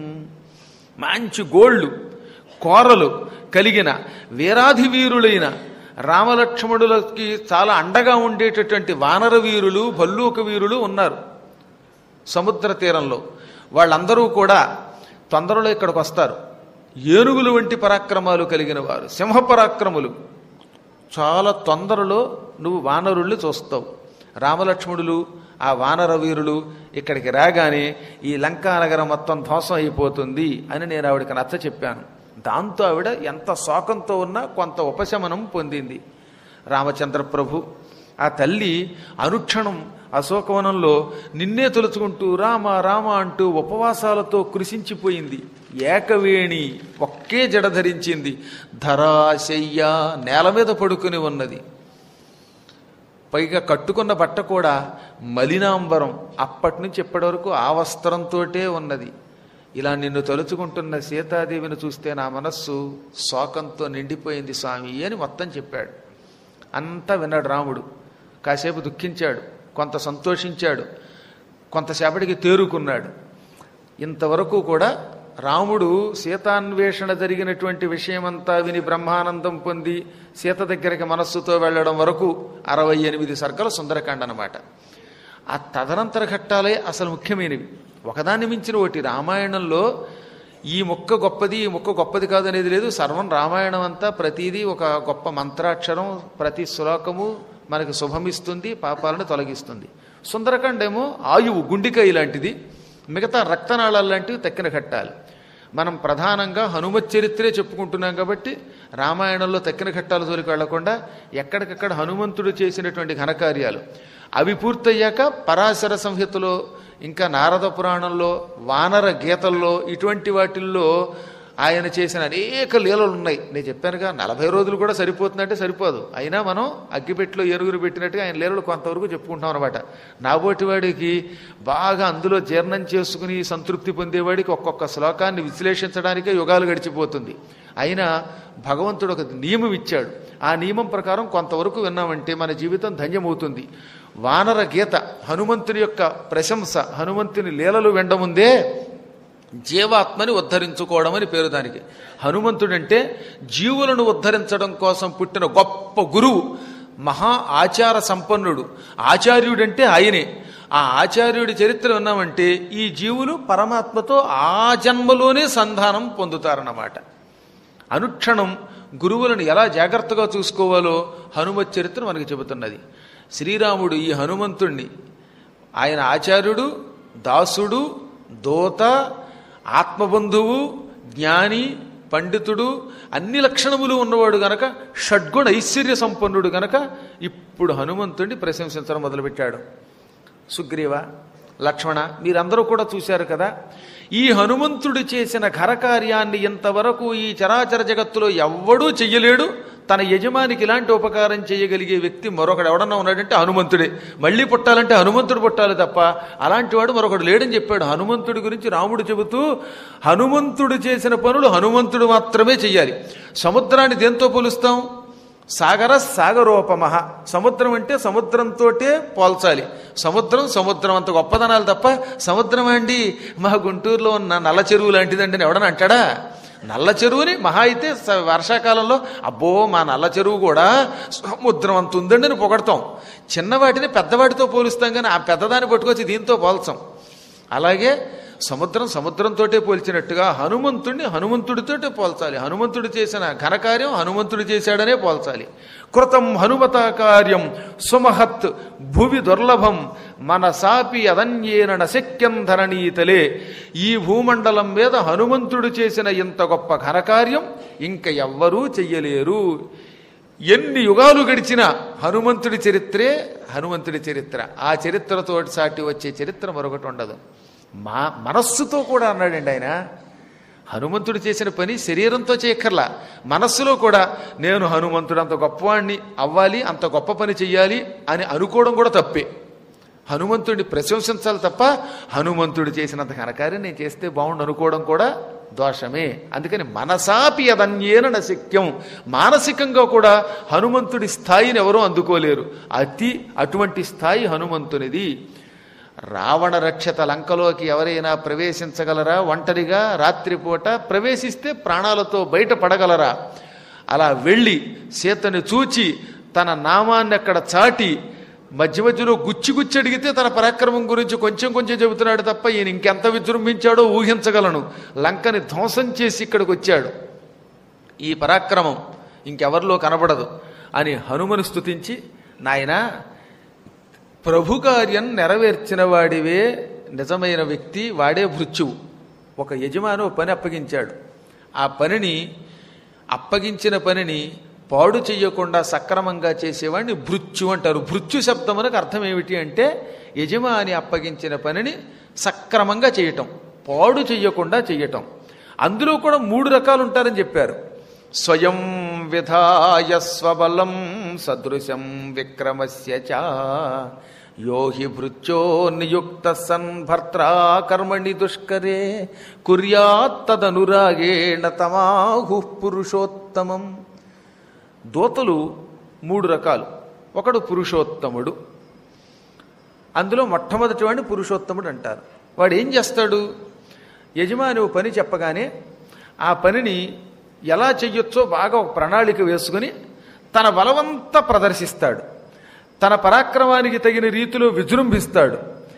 మంచి గోళ్ళు కోరలు కలిగిన వీరాధి వీరులైన రామలక్ష్మణులకి చాలా అండగా ఉండేటటువంటి వానర వీరులు భల్లూక వీరులు ఉన్నారు సముద్ర తీరంలో. వాళ్ళందరూ కూడా తొందరలో ఇక్కడికి వస్తారు. ఏనుగులు వంటి పరాక్రమాలు కలిగిన వారు, సింహ పరాక్రములు. చాలా తొందరలో నువ్వు వానరుల్ని చూస్తావు. రామలక్ష్మణులు ఆ వానర వీరులు ఇక్కడికి రాగానే ఈ లంకానగరం మొత్తం ధ్వంసం అయిపోతుంది అని నేను ఆవిడకి నచ్చ చెప్పాను. దాంతో ఆవిడ ఎంత శోకంతో ఉన్నా కొంత ఉపశమనం పొందింది. రామచంద్ర ప్రభు ఆ తల్లి అనుక్షణం అశోకవనంలో నిన్నే తలుచుకుంటూ రామ రామ అంటూ ఉపవాసాలతో కృషించిపోయింది. ఏకవేణి ఒక్కే జడ ధరించింది. ధరాశయ్య నేల మీద పడుకుని ఉన్నది. పైగా కట్టుకున్న బట్ట కూడా మలినాంబరం. అప్పటి నుంచి ఇప్పటి వరకు ఆ వస్త్రంతోటే ఉన్నది. ఇలా నిన్ను తలుచుకుంటున్న సీతాదేవిని చూస్తే నా మనస్సు శోకంతో నిండిపోయింది స్వామి అని మొత్తం చెప్పాడు. అంతా విన్నాడు రాముడు. కాసేపు దుఃఖించాడు, కొంత సంతోషించాడు, కొంతసేపటికి తేరుకున్నాడు. ఇంతవరకు కూడా రాముడు సీతాన్వేషణ జరిగినటువంటి విషయమంతా విని బ్రహ్మానందం పొంది సీత దగ్గరికి మనస్సుతో వెళ్ళడం వరకు అరవై ఎనిమిది సర్గల సుందరకాండ అన్నమాట. ఆ తదనంతర ఘట్టాలే అసలు ముఖ్యమైనవి. ఒకదాన్ని మించిన ఒకటి. రామాయణంలో ఈ మొక్క గొప్పది ఈ మొక్క గొప్పది కాదు అనేది లేదు. సర్వం రామాయణం అంతా ప్రతిదీ ఒక గొప్ప మంత్రాక్షరం. ప్రతి శ్లోకము మనకు శుభమిస్తుంది, పాపాలను తొలగిస్తుంది. సుందరకాండ ఏమో ఆయువు గుండికాయ లాంటిది, మిగతా రక్తనాళాలు లాంటివి తక్కిన ఘట్టాలు. మనం ప్రధానంగా హనుమత్ చరిత్రే చెప్పుకుంటున్నాం కాబట్టి రామాయణంలో తక్కిన ఘట్టాల జోలికి వెళ్లకుండా ఎక్కడికక్కడ హనుమంతుడు చేసినటువంటి ఘనకార్యాలు అవి పూర్తయ్యాక పరాశర సంహితలో, ఇంకా నారద పురాణంలో, వానర గీతల్లో, ఇటువంటి వాటిల్లో ఆయన చేసిన అనేక లీలలు ఉన్నాయి. నేను చెప్పానుగా నలభై రోజులు కూడా సరిపోతుందంటే సరిపోదు. అయినా మనం అగ్గిపెట్టిలో ఎరుగురు పెట్టినట్టుగా ఆయన లీలలు కొంతవరకు చెప్పుకుంటాం అనమాట. నాబోటి వాడికి బాగా అందులో జీర్ణం చేసుకుని సంతృప్తి పొందేవాడికి ఒక్కొక్క శ్లోకాన్ని విశ్లేషించడానికే యుగాలు గడిచిపోతుంది. అయినా భగవంతుడు ఒక నియమం ఇచ్చాడు. ఆ నియమం ప్రకారం కొంతవరకు విన్నామంటే మన జీవితం ధన్యమవుతుంది. వానర గీత హనుమంతుని యొక్క ప్రశంస, హనుమంతుని లీలలు వెండముందే జీవాత్మని ఉద్ధరించుకోవడం అని పేరు దానికి. హనుమంతుడంటే జీవులను ఉద్ధరించడం కోసం పుట్టిన గొప్ప గురువు. మహా ఆచార సంపన్నుడు. ఆచార్యుడంటే ఆయనే. ఆ ఆచార్యుడి చరిత్ర ఉన్నామంటే ఈ జీవులు పరమాత్మతో ఆ జన్మలోనే సంధానం పొందుతారన్నమాట. అనుక్షణం గురువులను ఎలా జాగ్రత్తగా చూసుకోవాలో హనుమత్ చరిత్ర మనకి చెబుతున్నది. శ్రీరాముడు ఈ హనుమంతుణ్ణి ఆయన ఆచార్యుడు, దాసుడు, దోత, ఆత్మబంధువు, జ్ఞాని, పండితుడు, అన్ని లక్షణములు ఉన్నవాడు గనక, షడ్గుణ ఐశ్వర్య సంపన్నుడు గనక ఇప్పుడు హనుమంతుడిని ప్రశంసించడం మొదలుపెట్టాడు. సుగ్రీవ, లక్ష్మణ, మీరందరూ కూడా చూశారు కదా, ఈ హనుమంతుడు చేసిన ఘనకార్యాన్ని ఇంతవరకు ఈ చరాచర జగత్తులో ఎవ్వడూ చెయ్యలేడు. తన యజమానికి ఇలాంటి ఉపకారం చేయగలిగే వ్యక్తి మరొకడు ఎవడన్నా ఉన్నాడంటే హనుమంతుడే. మళ్ళీ పుట్టాలంటే హనుమంతుడు పుట్టాలి తప్ప అలాంటి వాడు మరొకడు లేడని చెప్పాడు. హనుమంతుడి గురించి రాముడు చెబుతూ హనుమంతుడు చేసిన పనులు హనుమంతుడు మాత్రమే చెయ్యాలి. సముద్రాన్ని దేంతో పోలుస్తాం? సాగర సాగరోపమః. సముద్రం అంటే సముద్రంతోటే పోల్చాలి. సముద్రం సముద్రం అంత గొప్పదనాలు తప్ప సముద్రం అండి మా గుంటూరులో ఉన్న నల్ల చెరువు లాంటిదండి అని ఎవడని అంటాడా? నల్ల చెరువుని మహా అయితే వర్షాకాలంలో అబ్బో మా నల్ల చెరువు కూడా సముద్రం అంత ఉందండి అని పొగడతాం. చిన్నవాటిని పెద్దవాటితో పోలుస్తాం కానీ ఆ పెద్దదాన్ని పట్టుకొచ్చి దీంతో పోల్చాం. అలాగే సముద్రం సముద్రంతోటే పోల్చినట్టుగా హనుమంతుడిని హనుమంతుడితోటే పోల్చాలి. హనుమంతుడు చేసిన ఘనకార్యం హనుమంతుడు చేశాడనే పోల్చాలి. కృతం హనుమతా కార్యం సుమహత్ భువి దుర్లభం మనసాపి అదన్యేన నశక్యం ధరణీతలే. ఈ భూమండలం మీద హనుమంతుడు చేసిన ఇంత గొప్ప ఘనకార్యం ఇంక ఎవ్వరూ చెయ్యలేరు. ఎన్ని యుగాలు గడిచినా హనుమంతుడి చరిత్రే హనుమంతుడి చరిత్ర. ఆ చరిత్రతో సాటి వచ్చే చరిత్ర మరొకటి ఉండదు. మా మనస్సుతో కూడా అన్నాడండి ఆయన. హనుమంతుడు చేసిన పని శరీరంతో చేయక్కర్లా, మనస్సులో కూడా నేను హనుమంతుడు అంత గొప్పవాణ్ణి అవ్వాలి, అంత గొప్ప పని చెయ్యాలి అని అనుకోవడం కూడా తప్పే. హనుమంతుడిని ప్రశంసించాలి తప్ప హనుమంతుడు చేసినంత ఘనకార్యం నేను చేస్తే బాగుండు అనుకోవడం కూడా దోషమే. అందుకని మనసాపి అదన్యేన నశక్యం. మానసికంగా కూడా హనుమంతుడి స్థాయిని ఎవరూ అందుకోలేరు. అతి అటువంటి స్థాయి హనుమంతునిది. రావణ రక్షత లంకలోకి ఎవరైనా ప్రవేశించగలరా? ఒంటరిగా రాత్రిపూట ప్రవేశిస్తే ప్రాణాలతో బయట పడగలరా? అలా వెళ్ళి సీతని చూచి తన నామాన్ని అక్కడ చాటి మధ్య మధ్యలో గుచ్చి గుచ్చి అడిగితే తన పరాక్రమం గురించి కొంచెం కొంచెం చెబుతున్నాడు తప్ప ఈయన ఇంకెంత విజృంభించాడో ఊహించగలను. లంకని ధ్వంసం చేసి ఇక్కడికి వచ్చాడు. ఈ పరాక్రమం ఇంకెవరిలో కనబడదు అని హనుమను స్తుతించి, నాయనా ప్రభు కార్యం నెరవేర్చిన వాడివే నిజమైన వ్యక్తి, వాడే భృత్యువు. ఒక యజమాని ఒక పని అప్పగించాడు. ఆ పనిని అప్పగించిన పనిని పాడు చెయ్యకుండా సక్రమంగా చేసేవాడిని భృత్యు అంటారు. భృత్యు శబ్దమునకు అర్థం ఏమిటి అంటే యజమాని అప్పగించిన పనిని సక్రమంగా చేయటం, పాడు చెయ్యకుండా చెయ్యటం. అందులో కూడా మూడు రకాలు ఉంటారని చెప్పారు. స్వయం విధాయ స్వబలం సదృశం విక్రమస్య చ యోహి భృత్యో నియుక్త సన్ భర్త్రా కర్మణి దుష్కరే కుర్యాత్తదనురాగేణ తమాహు పురుషోత్తమం. దూతలు మూడు రకాలు. ఒకడు పురుషోత్తముడు. అందులో మొట్టమొదటి వాడిని పురుషోత్తముడు అంటారు. వాడు ఏం చేస్తాడు? యజమాని పని చెప్పగానే ఆ పనిని ఎలా చెయ్యొచ్చో బాగా ఒక ప్రణాళిక వేసుకుని తన బలవంతా ప్రదర్శిస్తాడు. తన పరాక్రమానికి తగిన రీతిలో విజృంభిస్తాడు.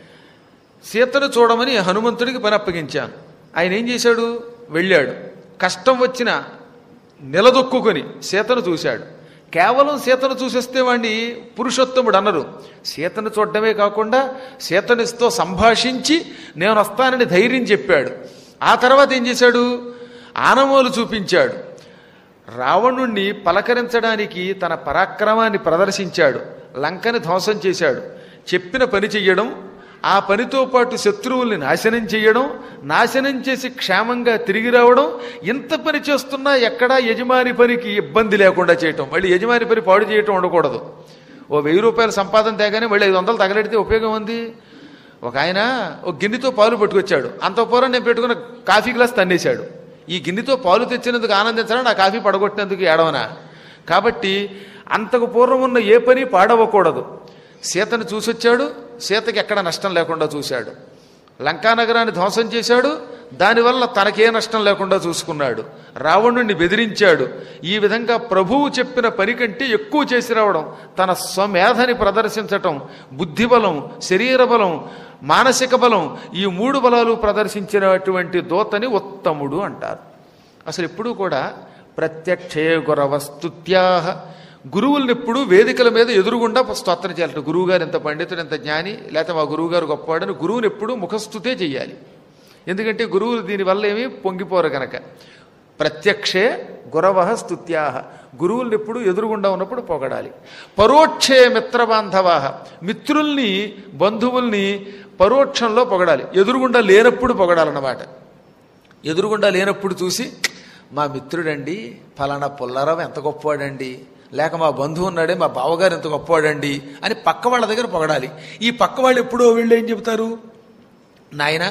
సీతను చూడమని హనుమంతుడికి పని అప్పగించాను. ఆయన ఏం చేశాడు? వెళ్ళాడు. కష్టం వచ్చిన నిలదొక్కుని సీతను చూశాడు. కేవలం సీతను చూసేస్తే వాడిని పురుషోత్తముడు అన్నరు. సీతను చూడడమే కాకుండా సీతనితో సంభాషించి నేను వస్తానని ధైర్యం చెప్పాడు. ఆ తర్వాత ఏం చేశాడు? ఆనమోలు చూపించాడు. రావణుణ్ణి పలకరించడానికి తన పరాక్రమాన్ని ప్రదర్శించాడు. లంకని ధ్వంసం చేశాడు. చెప్పిన పని చెయ్యడం, ఆ పనితో పాటు శత్రువుల్ని నాశనం చేయడం, నాశనం చేసి క్షేమంగా తిరిగి రావడం, ఇంత పని చేస్తున్నా ఎక్కడా యజమాని పనికి ఇబ్బంది లేకుండా చేయటం. మళ్ళీ యజమాని పని పాడు చేయటం ఉండకూడదు. ఓ వెయ్యి రూపాయల సంపాదన తేగానే మళ్ళీ ఐదు వందలు తగలెడితే ఉపయోగం ఉంది. ఒక ఆయన ఒక గిన్నెతో పాలు పట్టుకొచ్చాడు. అంత పూర్వం నేను పెట్టుకున్న కాఫీ గ్లాస్ తన్నేశాడు. ఈ గిన్నెతో పాలు తెచ్చినందుకు ఆనందించడం, నా కాఫీ పడగొట్టినందుకు ఏడవనా? కాబట్టి అంతకు పూర్వం ఉన్న ఏ పని పాడవకూడదు. సీతను చూసొచ్చాడు. సీతకి ఎక్కడ నష్టం లేకుండా చూశాడు. లంకానగరాన్ని ధ్వంసం చేశాడు. దానివల్ల తనకే నష్టం లేకుండా చూసుకున్నాడు. రావణుణ్ణి బెదిరించాడు. ఈ విధంగా ప్రభువు చెప్పిన పని కంటే ఎక్కువ చేసి రావడం, తన స్వమేధని ప్రదర్శించటం, బుద్ధిబలం, శరీర బలం, మానసిక బలం, ఈ మూడు బలాలు ప్రదర్శించినటువంటి దూతని ఉత్తముడు అంటారు. అసలు ఎప్పుడూ కూడా ప్రత్యక్షే గురవస్తుత్యాహ, గురువుల్ని ఎప్పుడు వేదికల మీద ఎదురుగుండా స్తోత్రం చేయాలట. గురువుగారు ఎంత పండితుడు, ఎంత జ్ఞాని, లేకపోతే మా గురువుగారు గొప్పవాడని గురువుని ఎప్పుడూ ముఖస్తుతే చెయ్యాలి. ఎందుకంటే గురువులు దీనివల్ల ఏమీ పొంగిపోరు కనుక. ప్రత్యక్షే గురవ స్తుత్యాహ, గురువుల్ని ఎప్పుడు ఎదురుగుండా ఉన్నప్పుడు పొగడాలి. పరోక్షే మిత్రబాంధవాహ, మిత్రుల్ని బంధువుల్ని పరోక్షంలో పొగడాలి, ఎదురుగుండా లేనప్పుడు పొగడాలన్నమాట. ఎదురుగుండా లేనప్పుడు చూసి మా మిత్రుడండి ఫలానా పుల్లారావు ఎంత గొప్పవాడండి, లేక మా బంధువు ఉన్నాడే మా బావగారు ఎంత గొప్పవాడండి అని పక్క వాళ్ళ దగ్గర పొగడాలి. ఈ పక్క వాళ్ళు ఎప్పుడో వీళ్ళు ఏం చెబుతారు, నాయన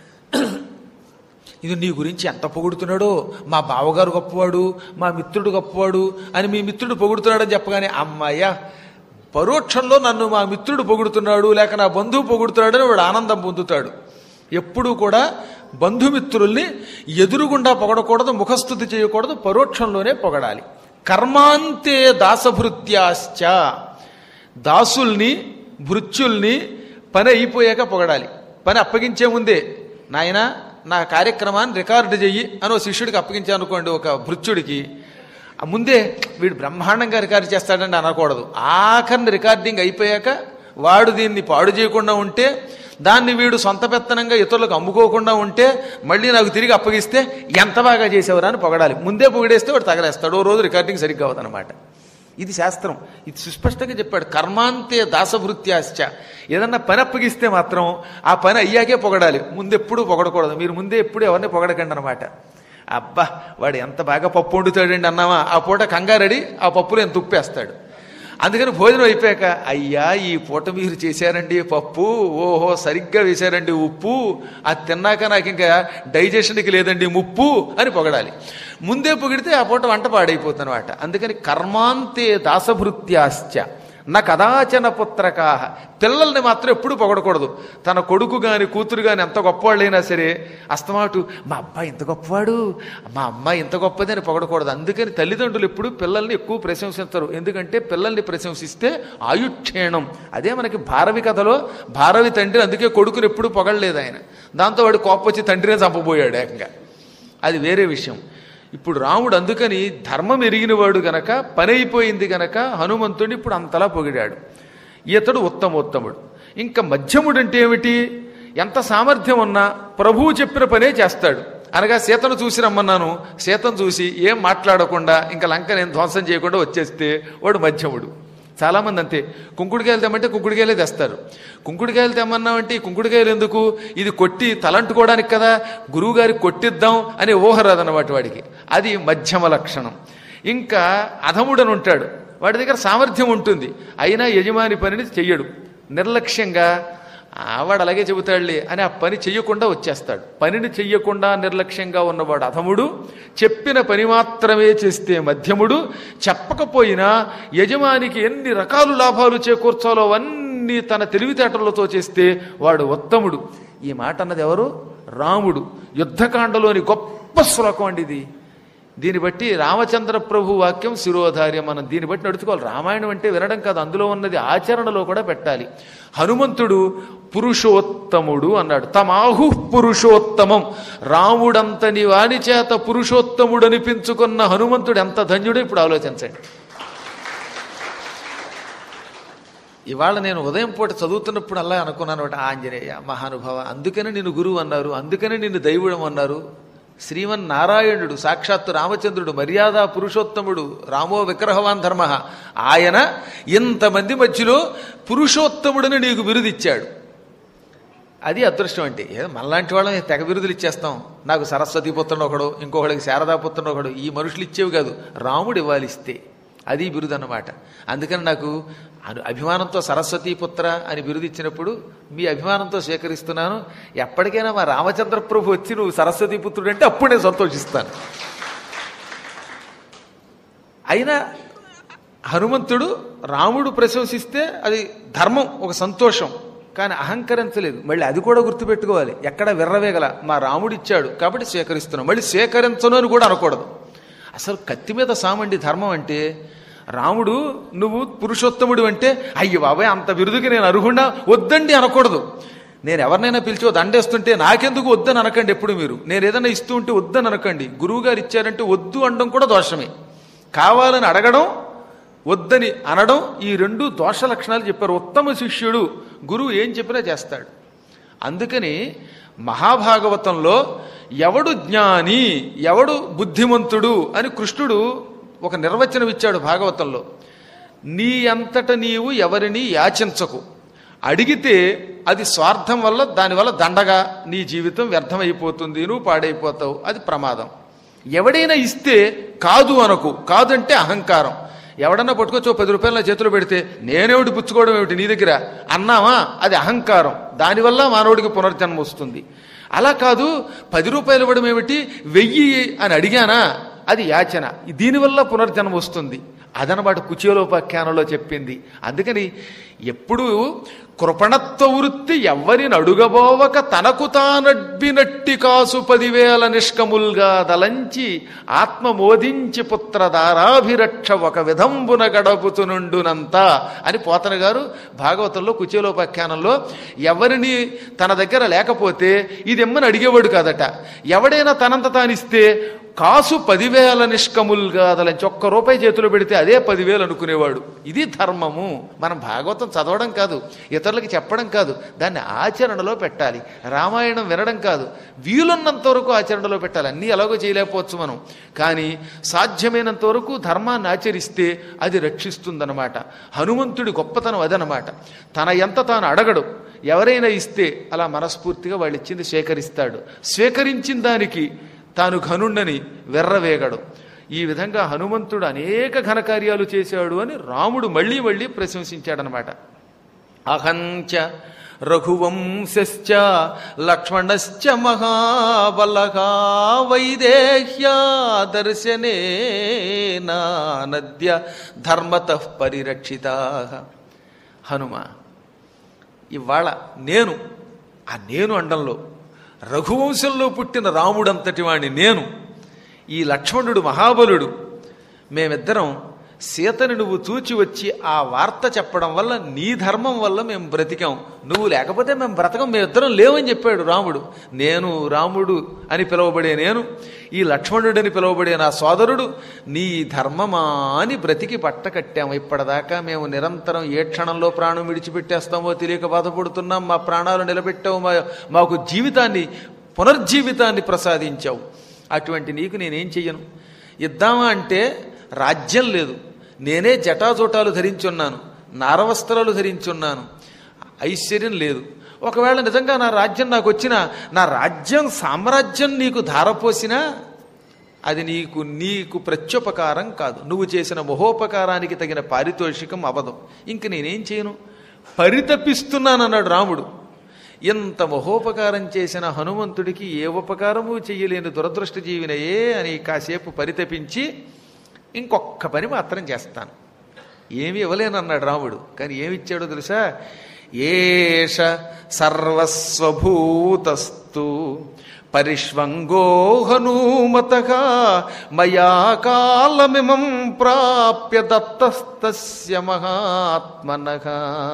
ఇది నీ గురించి ఎంత పొగుడుతున్నాడో, మా బావగారు గొప్పవాడు, మా మిత్రుడు గొప్పవాడు అని మీ మిత్రుడు పొగుడుతున్నాడని చెప్పగానే అమ్మాయ్య పరోక్షంలో నన్ను మా మిత్రుడు పొగుడుతున్నాడు లేక నా బంధువు పొగుడుతున్నాడని వాడు ఆనందం పొందుతాడు. ఎప్పుడూ కూడా బంధుమిత్రుల్ని ఎదురుగుండా పొగడకూడదు, ముఖస్థుతి చేయకూడదు, పరోక్షంలోనే పొగడాలి. కర్మాంతే దాసభృత్యాశ్చ, దాసుల్ని భృత్యుల్ని పని అయిపోయాక పొగడాలి. పని అప్పగించే ముందే నాయన నా కార్యక్రమాన్ని రికార్డు చెయ్యి అని ఒక శిష్యుడికి అప్పగించానుకోండి, ఒక భృత్యుడికి, ముందే వీడు బ్రహ్మాండంగా రికార్డు చేస్తాడండి అనకూడదు. ఆఖరిని రికార్డింగ్ అయిపోయాక వాడు దీన్ని పాడు చేయకుండా ఉంటే, దాన్ని వీడు సొంత పెత్తనంగా ఇతరులకు అమ్ముకోకుండా ఉంటే, మళ్ళీ నాకు తిరిగి అప్పగిస్తే ఎంత బాగా చేసేవరా అని పొగడాలి. ముందే పొగిడేస్తే వాడు తగలేస్తాడు, ఓ రోజు రికార్డింగ్ సరిగ్గా అవదనమాట. ఇది శాస్త్రం, ఇది సుస్పష్టంగా చెప్పాడు. కర్మాంతే దాసభృత్యాశ్చ, ఏదన్నా పని అప్పగిస్తే మాత్రం ఆ పని అయ్యాకే పొగడాలి, ముందెప్పుడు పొగడకూడదు. మీరు ముందే ఎప్పుడు ఎవరిని పొగడకండి అనమాట. అబ్బా వాడు ఎంత బాగా పప్పు వండుతాడండి అన్నామా, ఆ పూట కంగారడి ఆ పప్పులో ఎంత ఉప్పేస్తాడు. అందుకని భోజనం అయిపోయాక అయ్యా ఈ పూట మీరు చేశారండి పప్పు, ఓహో సరిగ్గా వేశారండి ఉప్పు, అది తిన్నాక నాకు ఇంకా డైజెషన్కి లేదండి ముప్పు అని పొగడాలి. ముందే పొగిడితే ఆ పూట వంట పాడైపోతుంది అనమాట. అందుకని కర్మాంతే దాసభృత్యాశ్చ నా కదాచన పుత్రకాహ, పిల్లల్ని మాత్రం ఎప్పుడు పొగడకూడదు. తన కొడుకు గాని కూతురు గాని ఎంత గొప్పవాళ్ళైనా సరే అస్తమాటు మా అబ్బాయి ఇంత గొప్పవాడు, మా అమ్మాయి ఇంత గొప్పది అని పొగడకూడదు. అందుకని తల్లిదండ్రులు ఎప్పుడు పిల్లల్ని ఎక్కువ ప్రశంసిస్తారు. ఎందుకంటే పిల్లల్ని ప్రశంసిస్తే ఆయుక్షేణం. అదే మనకి భారవి కథలో భారవి తండ్రి అందుకే కొడుకుని ఎప్పుడు పొగడలేదు ఆయన. దాంతో వాడు కోపం వచ్చి తండ్రినే చంపబోయాడు ఏకంగా. అది వేరే విషయం. ఇప్పుడు రాముడు అందుకని ధర్మం ఎరిగినవాడు గనక, పని అయిపోయింది గనక హనుమంతుడిని ఇప్పుడు అంతలా పొగిడాడు. ఇతడు ఉత్తమోత్తముడు. ఇంకా మధ్యముడు అంటే ఏమిటి, ఎంత సామర్థ్యం ఉన్నా ప్రభువు చెప్పిన పనే చేస్తాడు. అనగా సీతను చూసి రమ్మన్నాను, సీతను చూసి ఏం మాట్లాడకుండా ఇంకా లంక నేను ధ్వంసం చేయకుండా వచ్చేస్తే వాడు మధ్యముడు. చాలామంది అంతే, కుంకుడుకాయలు తెమ్మంటే కుంకుడుకాయలే తెస్తారు. కుంకుడుకాయలు తెమ్మన్నామంటే ఈ కుంకుడుకాయలు ఎందుకు, ఇది కొట్టి తలంటుకోవడానికి కదా, గురువుగారికి కొట్టిద్దాం అనే ఊహ రాదన్నమాట వాడికి. అది మధ్యమ లక్షణం. ఇంకా అధముడని ఉంటాడు, వాడి దగ్గర సామర్థ్యం ఉంటుంది, అయినా యజమాని పనిని చెయ్యడు, నిర్లక్ష్యంగా వాడు అలాగే చెబుతాడులే అని ఆ పని చెయ్యకుండా వచ్చేస్తాడు. పనిని చెయ్యకుండా నిర్లక్ష్యంగా ఉన్నవాడు అధముడు, చెప్పిన పని మాత్రమే చేస్తే మధ్యముడు, చెప్పకపోయినా యజమానికి ఎన్ని రకాలు లాభాలు చేకూర్చాలో అవన్నీ తన తెలివితేటలతో చేస్తే వాడు ఉత్తముడు. ఈ మాట అన్నది ఎవరు, రాముడు. యుద్ధకాండలోని గొప్ప శ్లోకం అండి ఇది. దీన్ని బట్టి రామచంద్ర ప్రభు వాక్యం శిరోధార్యం. మనం దీన్ని బట్టి నడుచుకోవాలి. రామాయణం అంటే వినడం కాదు, అందులో ఉన్నది ఆచరణలో కూడా పెట్టాలి. హనుమంతుడు పురుషోత్తముడు అన్నాడు. తమాహు పురుషోత్తమం, రాముడంతని వాని చేత పురుషోత్తముడు అనిపించుకున్న హనుమంతుడు ఎంత ధన్యుడో ఇప్పుడు ఆలోచించండి. ఇవాళ నేను ఉదయం పూట చదువుతున్నప్పుడు అలా అనుకున్నాను, ఆంజనేయ మహానుభావ, అందుకని నిన్ను గురువు అన్నారు, అందుకని నిన్ను దైవుడం అన్నారు. శ్రీమన్నారాయణుడు సాక్షాత్తు రామచంద్రుడు, మర్యాద పురుషోత్తముడు, రామో విగ్రహవాన్ ధర్మ, ఆయన ఇంతమంది మధ్యలో పురుషోత్తముడిని నీకు బిరుదిచ్చాడు. అది అదృష్టం అంటే. ఏదో మనలాంటి వాళ్ళని తెగ బిరుదులు ఇచ్చేస్తాం. నాకు సరస్వతి పుత్రుడు ఒకడు, ఇంకొకడికి శారదా పుత్రుడు ఒకడు, ఈ మనుషులు ఇచ్చేవి కాదు, రాముడు ఇవ్వాలిస్తే అది బిరుదు అన్నమాట. అందుకని నాకు అభిమానంతో సరస్వతీ పుత్ర అని బిరుదు ఇచ్చినప్పుడు మీ అభిమానంతో స్వీకరిస్తున్నాను. ఎప్పటికైనా మా రామచంద్ర ప్రభు వచ్చి నువ్వు సరస్వతీ పుత్రుడు అంటే అప్పుడు నేను సంతోషిస్తాను. అయినా హనుమంతుడు రాముడు ప్రశంసిస్తే అది ధర్మం, ఒక సంతోషం. కానీ అహంకరించలేదు. మళ్ళీ అది కూడా గుర్తుపెట్టుకోవాలి, ఎక్కడ విర్రవేగల మా రాముడు ఇచ్చాడు కాబట్టి స్వీకరిస్తున్నాం, మళ్ళీ స్వీకరించను అని కూడా అనకూడదు. అసలు కత్తి మీద సామండి ధర్మం అంటే, రాముడు నువ్వు పురుషోత్తముడు అంటే అయ్యి బాబాయ్ అంత విరుదుకి నేను అర్హుండా వద్దండి అనకూడదు. నేను ఎవరినైనా పిలిచి దండేస్తుంటే నాకెందుకు వద్దని అనకండి ఎప్పుడు మీరు. నేను ఏదైనా ఇస్తూ ఉంటే వద్దని అనకండి. గురువు గారు ఇచ్చారంటే వద్దు అనడం కూడా దోషమే. కావాలని అడగడం, వద్దని అనడం, ఈ రెండు దోష లక్షణాలు చెప్పారు. ఉత్తమ శిష్యుడు గురువు ఏం చెప్పినా చేస్తాడు. అందుకని మహాభాగవతంలో ఎవడు జ్ఞాని, ఎవడు బుద్ధిమంతుడు అని కృష్ణుడు ఒక నిర్వచనం ఇచ్చాడు భాగవతంలో. నీ అంతట నీవు ఎవరిని యాచించకు, అడిగితే అది స్వార్థం వల్ల దానివల్ల దండగా నీ జీవితం వ్యర్థమైపోతుంది, నువ్వు పాడైపోతావు, అది ప్రమాదం. ఎవడైనా ఇస్తే కాదు అనకు, కాదు అంటే అహంకారం. ఎవడన్నా పట్టుకొచ్చో పది రూపాయలు నా చేతిలో పెడితే నేనేమిటి పుచ్చుకోవడం ఏమిటి నీ దగ్గర అన్నావా, అది అహంకారం. దానివల్ల మానవుడికి పునర్జన్మ వస్తుంది. అలా కాదు పది రూపాయలు ఇవ్వడం ఏమిటి, వెయ్యి అని అడిగానా, అది యాచన, దీనివల్ల పునర్జన్మ వస్తుంది. అదనమాట కుచేలోపాఖ్యానంలో చెప్పింది. అందుకని ఎప్పుడు కృపణత్వ వృత్తి ఎవ్వరిని అడుగబోవక తనకు తానడ్బినట్టి కాసు పదివేల నిష్కముల్గా దలంచి ఆత్మ మోదించి పుత్రదారాభిరక్ష ఒక విధంబున గడపుతునుండునంత అని పోతన గారు భాగవతంలో కుచేలోపాఖ్యానంలో, ఎవరిని తన దగ్గర లేకపోతే ఇది ఎమ్మని అడిగేవాడు కాదట. ఎవడైనా తనంత తానిస్తే కాసు పదివేల నిష్కముల్గా దలంచి ఒక్క రూపాయి చేతిలో పెడితే అదే పదివేలు అనుకునేవాడు. ఇది ధర్మము. మనం భాగవతం చదవడం కాదు, ఇతరులకి చెప్పడం కాదు, దాన్ని ఆచరణలో పెట్టాలి. రామాయణం వినడం కాదు, వీలున్నంత వరకు ఆచరణలో పెట్టాలి. అన్నీ ఎలాగో చేయలేకపోవచ్చు మనం, కానీ సాధ్యమైనంత వరకు ధర్మాన్ని ఆచరిస్తే అది రక్షిస్తుందన్నమాట. హనుమంతుడి గొప్పతనం అదనమాట. తన ఎంత తాను అడగడు, ఎవరైనా ఇస్తే అలా మనస్ఫూర్తిగా వాళ్ళు ఇచ్చింది స్వీకరిస్తాడు. స్వీకరించిన దానికి తాను ఘనుండని వెర్రవేగడు. ఈ విధంగా హనుమంతుడు అనేక ఘనకార్యాలు చేశాడు అని రాముడు మళ్ళీ మళ్ళీ ప్రశంసించాడనమాట. అహంచ రఘువంశ్చ లక్ష్మణశ్చ మహాబలగా వైదేహ్యా దర్శనేనా నద్య ధర్మతః పరిరక్షితా. హనుమ, ఇవాళ నేను ఆ నేను అండంలో రఘువంశంలో పుట్టిన రాముడంతటి వాణ్ణి నేను, ఈ లక్ష్మణుడు మహాబలుడు, మేమిద్దరం సీతని నువ్వు చూచి వచ్చి ఆ వార్త చెప్పడం వల్ల నీ ధర్మం వల్ల మేము బ్రతికాం, నువ్వు లేకపోతే మేము బ్రతకం, మేమిద్దరం లేవని చెప్పాడు రాముడు. నేను రాముడు అని పిలువబడే నేను, ఈ లక్ష్మణుడని పిలువబడే నా సోదరుడు నీ ధర్మమా అని బ్రతికి పట్ట కట్టాము. ఇప్పటిదాకా మేము నిరంతరం ఏ క్షణంలో ప్రాణం విడిచిపెట్టేస్తామో తెలియక బాధపడుతున్నాం. మా ప్రాణాలు నిలబెట్టావు, మా మాకు జీవితాన్ని పునర్జీవితాన్ని ప్రసాదించావు. అటువంటి నీకు నేనేం చెయ్యను. ఇద్దామా అంటే రాజ్యం లేదు, నేనే జటాజోటాలు ధరించున్నాను, నారవస్త్రాలు ధరించున్నాను, ఐశ్వర్యం లేదు. ఒకవేళ నిజంగా నా రాజ్యం నాకు వచ్చినా, నా రాజ్యం సామ్రాజ్యం నీకు ధారపోసినా అది నీకు నీకు ప్రత్యుపకారం కాదు, నువ్వు చేసిన మహోపకారానికి తగిన పారితోషికం అవదు. ఇంక నేనేం చేయను, పరితపిస్తున్నానన్నాడు రాముడు. ఎంత మహోపకారం చేసిన హనుమంతుడికి ఏ ఉపకారము చెయ్యలేని దురదృష్ట జీవినయే అని కాసేపు పరితపించి, ఇంకొక్క పని మాత్రం చేస్తాను, ఏమి ఇవ్వలేనన్నాడు రాముడు. కానీ ఏమిచ్చాడో తెలుసా? ఏష సర్వస్వభూతస్తు పరిష్వంగో హనుమతగా మయా కాలమిమం ప్రాప్య దత్తస్తస్య మహాత్మనగా.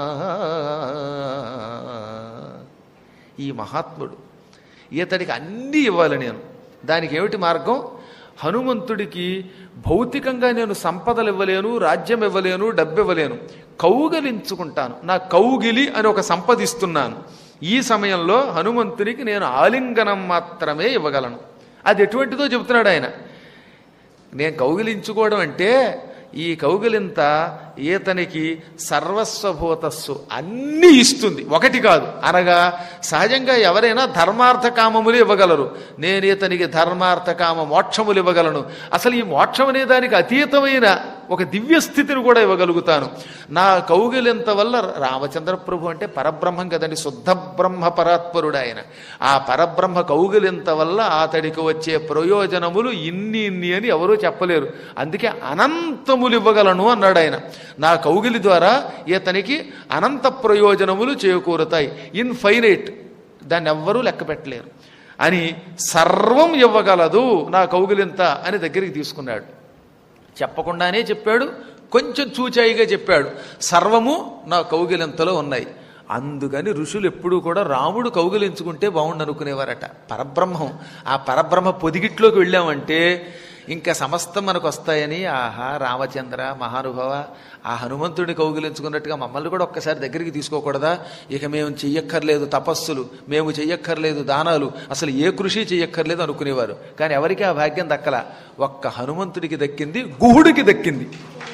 ఈ మహాత్ముడు ఇతడికి అన్నీ ఇవ్వాలి నేను. దానికి ఏమిటి మార్గం? హనుమంతుడికి భౌతికంగా నేను సంపదలు ఇవ్వలేను, రాజ్యం ఇవ్వలేను, డబ్బు ఇవ్వలేను, కౌగలించుకుంటాను. నా కౌగిలి అని ఒక సంపద ఇస్తున్నాను. ఈ సమయంలో హనుమంతునికి నేను ఆలింగనం మాత్రమే ఇవ్వగలను. అది ఎటువంటిదో చెబుతున్నాడు ఆయన. నేను కౌగిలించుకోవడం అంటే ఈ కౌగిలింత ఈతనికి సర్వస్వభూతస్సు అన్నీ ఇస్తుంది, ఒకటి కాదు. అనగా సహజంగా ఎవరైనా ధర్మార్థ కామములు ఇవ్వగలరు, నేను ఇతనికి ధర్మార్థ కామ మోక్షములు ఇవ్వగలను. అసలు ఈ మోక్షం అనే దానికి అతీతమైన ఒక దివ్య స్థితిని కూడా ఇవ్వగలుగుతాను. నా కౌగిలింత వల్ల రామచంద్ర ప్రభు అంటే పరబ్రహ్మం కదండి, శుద్ధ బ్రహ్మ పరాత్పరుడు ఆయన. ఆ పరబ్రహ్మ కౌగిలింత వల్ల అతడికి వచ్చే ప్రయోజనములు ఇన్ని ఇన్ని అని ఎవరూ చెప్పలేరు. అందుకే అనంతములు ఇవ్వగలను అన్నాడు ఆయన. నా కౌగిలి ద్వారా ఇతనికి అనంత ప్రయోజనములు చేకూరుతాయి, ఇన్ఫైనైట్, దాన్ని ఎవ్వరూ లెక్క పెట్టలేరు అని సర్వం ఇవ్వగలదు నా కౌగిలింత అని దగ్గరికి తీసుకున్నాడు. చెప్పకుండానే చెప్పాడు, కొంచెం చూచాయిగా చెప్పాడు, సర్వము నా కౌగిలింతలో ఉన్నాయి. అందుకని ఋషులు ఎప్పుడూ కూడా రాముడు కౌగిలించుకుంటే బాగుండు అనుకునేవారట. పరబ్రహ్మం, ఆ పరబ్రహ్మ పొదిగిట్లోకి వెళ్ళామంటే ఇంకా సమస్తం మనకు వస్తాయని. ఆహా రామచంద్ర మహానుభావ, ఆ హనుమంతుడిని కౌగిలించుకున్నట్టుగా మమ్మల్ని కూడా ఒక్కసారి దగ్గరికి తీసుకోకూడదా? ఇక మేము చెయ్యక్కర్లేదు తపస్సులు, మేము చెయ్యక్కర్లేదు దానాలు, అసలు ఏ కృషి చెయ్యక్కర్లేదు అనుకునేవారు. కానీ ఎవరికి ఆ భాగ్యం దక్కల. ఒక్క హనుమంతుడికి దక్కింది, గుహుడికి దక్కింది.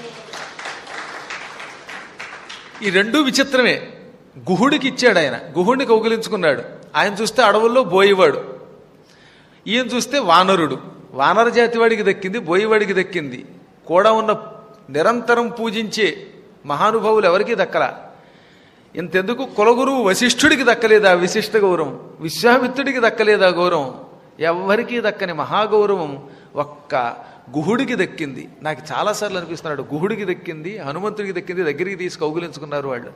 ఈ రెండూ విచిత్రమే. గుహుడికి ఇచ్చాడు ఆయన, గుహుడిని కౌగిలించుకున్నాడు. ఆయన చూస్తే అడవుల్లో బోయేవాడు, ఈయన చూస్తే వానరుడు. వానర జాతి వాడికి దక్కింది, బోయేవాడికి దక్కింది. కూడా ఉన్న నిరంతరం పూజించే మహానుభావులు ఎవరికీ దక్కల. ఇంతెందుకు కులగురువు వశిష్ఠుడికి దక్కలేదా విశిష్ట గౌరవం, విశ్వామిత్రుడికి దక్కలేదా గౌరవం, ఎవరికీ దక్కని మహాగౌరవం ఒక్క గుహుడికి దక్కింది. నాకు చాలాసార్లు అనిపిస్తున్నాడు, గుహుడికి దక్కింది, హనుమంతుడికి దక్కింది, దగ్గరికి తీసి కౌగిలించుకున్నారు వాళ్ళు.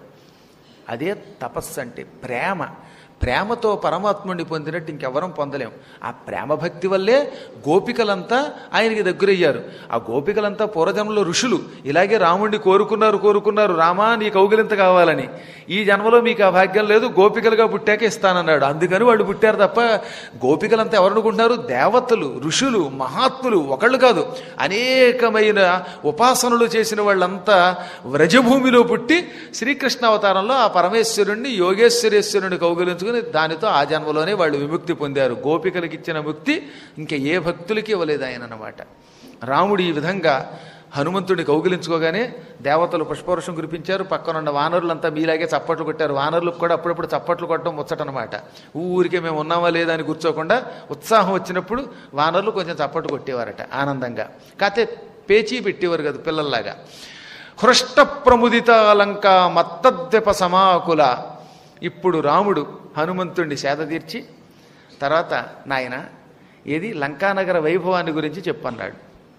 అదే తపస్సు అంటే, ప్రేమ. ప్రేమతో పరమాత్ముడిని పొందినట్టు ఇంకెవరం పొందలేం. ఆ ప్రేమ భక్తి వల్లే గోపికలంతా ఆయనకి దగ్గరయ్యారు. ఆ గోపికలంతా పూర్వజన్మలో ఋషులు ఇలాగే రాముడిని కోరుకున్నారు కోరుకున్నారు రామా నీ కౌగిలింత కావాలని. ఈ జన్మలో మీకు ఆ భాగ్యం లేదు, గోపికలుగా పుట్టాక ఇస్తానన్నాడు. అందుకని వాళ్ళు పుట్టారు తప్ప గోపికలంతా ఎవరనుకుంటున్నారు? దేవతలు, ఋషులు, మహాత్ములు, ఒకళ్ళు కాదు, అనేకమైన ఉపాసనలు చేసిన వాళ్ళంతా వ్రజభూమిలో పుట్టి శ్రీకృష్ణ అవతారంలో ఆ పరమేశ్వరుణ్ణి యోగేశ్వరేశ్వరుని కౌగిలించు దానితో ఆ జన్మలోనే వాళ్ళు విముక్తి పొందారు. గోపికలకు ఇచ్చిన ముక్తి ఇంకా ఏ భక్తులకి ఇవ్వలేదు ఆయన అన్నమాట. రాముడు ఈ విధంగా హనుమంతుడిని కౌగిలించుకోగానే దేవతలు పుష్పవర్షం కురిపించారు. పక్కనున్న వానరులంతా మీలాగే చప్పట్లు కొట్టారు. వానరులకు కూడా అప్పుడప్పుడు చప్పట్లు కొట్టడం ముచ్చటనమాట. ఊరికే మేము ఉన్నామా లేదా అని కూర్చోకుండా ఉత్సాహం వచ్చినప్పుడు వానరులు కొంచెం చప్పట్లు కొట్టేవారట ఆనందంగా. కాతే పేచీ పెట్టేవారు కదా పిల్లల్లాగా. హృష్ట ప్రముదిత లంక మత్తద్వెప సమాకుల. ఇప్పుడు రాముడు హనుమంతుణ్ణి సేద తీర్చి తర్వాత నాయన ఏది లంకానగర వైభవాన్ని గురించి చెప్పన్నాడు.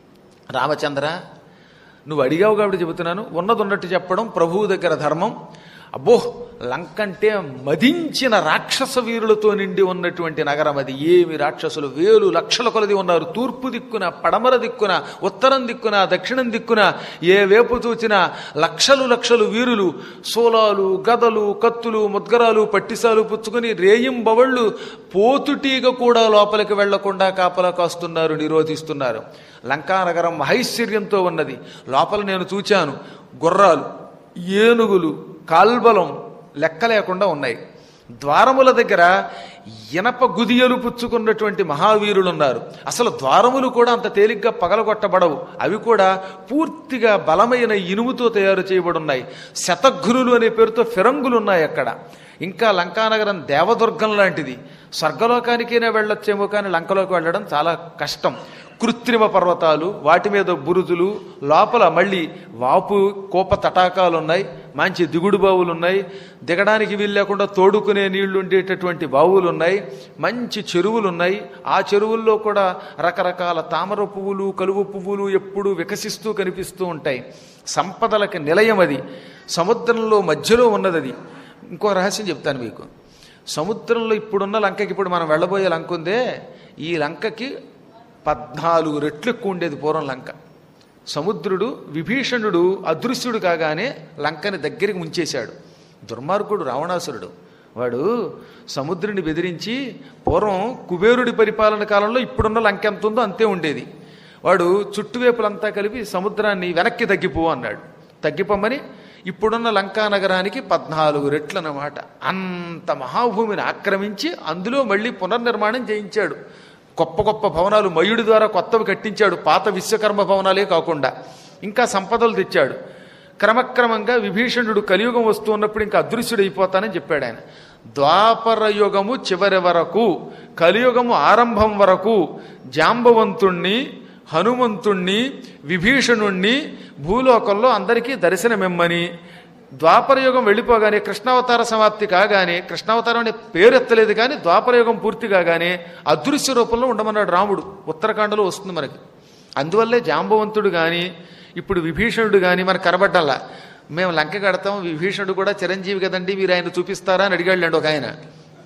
రామచంద్ర నువ్వు అడిగావు కాబట్టి చెబుతున్నాను, ఉన్నది ఉన్నట్టు చెప్పడం ప్రభువు దగ్గర ధర్మం. అబ్బో లంకంటే మదించిన రాక్షస వీరులతో నిండి ఉన్నటువంటి నగరం అది. ఏమి రాక్షసులు, వేలు లక్షల కొలది ఉన్నారు. తూర్పు దిక్కున, పడమర దిక్కున, ఉత్తరం దిక్కున, దక్షిణం దిక్కున ఏ వేపు చూచినా లక్షలు లక్షలు వీరులు సోలాలు, గదలు, కత్తులు, ముద్గరాలు, పట్టిసాలు పుచ్చుకొని రేయింబవళ్ళు పోతుటీగ కూడా లోపలికి వెళ్లకుండా కాపలా కాస్తున్నారు, నిరోధిస్తున్నారు. లంకానగరం మహైశ్వర్యంతో ఉన్నది. లోపల నేను చూచాను, గుర్రాలు, ఏనుగులు, కాల్బలం లెక్క లేకుండా ఉన్నాయి. ద్వారముల దగ్గర ఇనప గుదియలు పుచ్చుకున్నటువంటి మహావీరులు ఉన్నారు. అసలు ద్వారములు కూడా అంత తేలిగ్గా పగలగొట్టబడవు, అవి కూడా పూర్తిగా బలమైన ఇనుముతో తయారు చేయబడి ఉన్నాయి. శతఘ్నులు అనే పేరుతో ఫిరంగులు ఉన్నాయి అక్కడ. ఇంకా లంకానగరం దేవదుర్గం లాంటిది. స్వర్గలోకానికైనా వెళ్ళొచ్చేమో కానీ లంకలోకి వెళ్ళడం చాలా కష్టం. కృత్రిమ పర్వతాలు, వాటి మీద బురుజులు, లోపల మళ్ళీ వాపు కోప తటాకాలు ఉన్నాయి, మంచి దిగుడు బావులు ఉన్నాయి, దిగడానికి వీలు లేకుండా తోడుకునే నీళ్లు ఉండేటటువంటి బావులు ఉన్నాయి, మంచి చెరువులు ఉన్నాయి. ఆ చెరువుల్లో కూడా రకరకాల తామర పువ్వులు, కలువ పువ్వులు ఎప్పుడూ వికసిస్తూ కనిపిస్తూ ఉంటాయి. సంపదలకి నిలయం అది. సముద్రంలో మధ్యలో ఉన్నది అది. ఇంకో రహస్యం చెప్తాను మీకు. సముద్రంలో ఇప్పుడున్న లంకకి ఇప్పుడు మనం వెళ్ళబోయే లంక ఉందే, ఈ లంకకి పద్నాలుగు రెట్లు ఎక్కువ ఉండేది పూర్వం లంక. సముద్రుడు విభీషణుడు అదృశ్యుడు కాగానే లంకని దగ్గరికి ముంచేశాడు. దుర్మార్గుడు రావణాసురుడు. వాడు సముద్రుని బెదిరించి పూర్వం కుబేరుడి పరిపాలన కాలంలో ఇప్పుడున్న లంక ఎంత ఉందో అంతే ఉండేది. వాడు చుట్టువైపులంతా కలిపి సముద్రాన్ని వెనక్కి తగ్గిపో అన్నాడు. తగ్గిపోమని ఇప్పుడున్న లంకా నగరానికి పద్నాలుగు రెట్లు అన్నమాట. అంత మహాభూమిని ఆక్రమించి అందులో మళ్ళీ పునర్నిర్మాణం చేయించాడు. గొప్ప గొప్ప భవనాలు మయుడి ద్వారా కొత్తవి కట్టించాడు, పాత విశ్వకర్మ భవనాలే కాకుండా. ఇంకా సంపదలు తెచ్చాడు. క్రమక్రమంగా విభీషణుడు కలియుగం వస్తూ ఉన్నప్పుడు ఇంకా అదృశ్యుడైపోతానని చెప్పాడు ఆయన. ద్వాపర యుగము చివరి వరకు, కలియుగము ఆరంభం వరకు జాంబవంతుణ్ణి, హనుమంతుణ్ణి, విభీషణుణ్ణి భూలోకంలో అందరికీ దర్శనమిమ్మని, ద్వాపరయుగం వెళ్ళిపోగానే కృష్ణావతార సమాప్తి కాగానే, కృష్ణావతారం అనే పేరు ఎత్తలేదు కానీ ద్వాపరయుగం పూర్తి కాగానే అదృశ్య రూపంలో ఉండమన్నాడు రాముడు. ఉత్తరాఖండలో వస్తుంది మనకి. అందువల్లే జాంబవంతుడు కానీ ఇప్పుడు విభీషణుడు కానీ మనకు కనబడ్డల్లా, మేము లంక కడతాం, విభీషణుడు కూడా చిరంజీవి కదండి, మీరు ఆయన చూపిస్తారా అని అడిగాళ్ళండి ఒక ఆయన.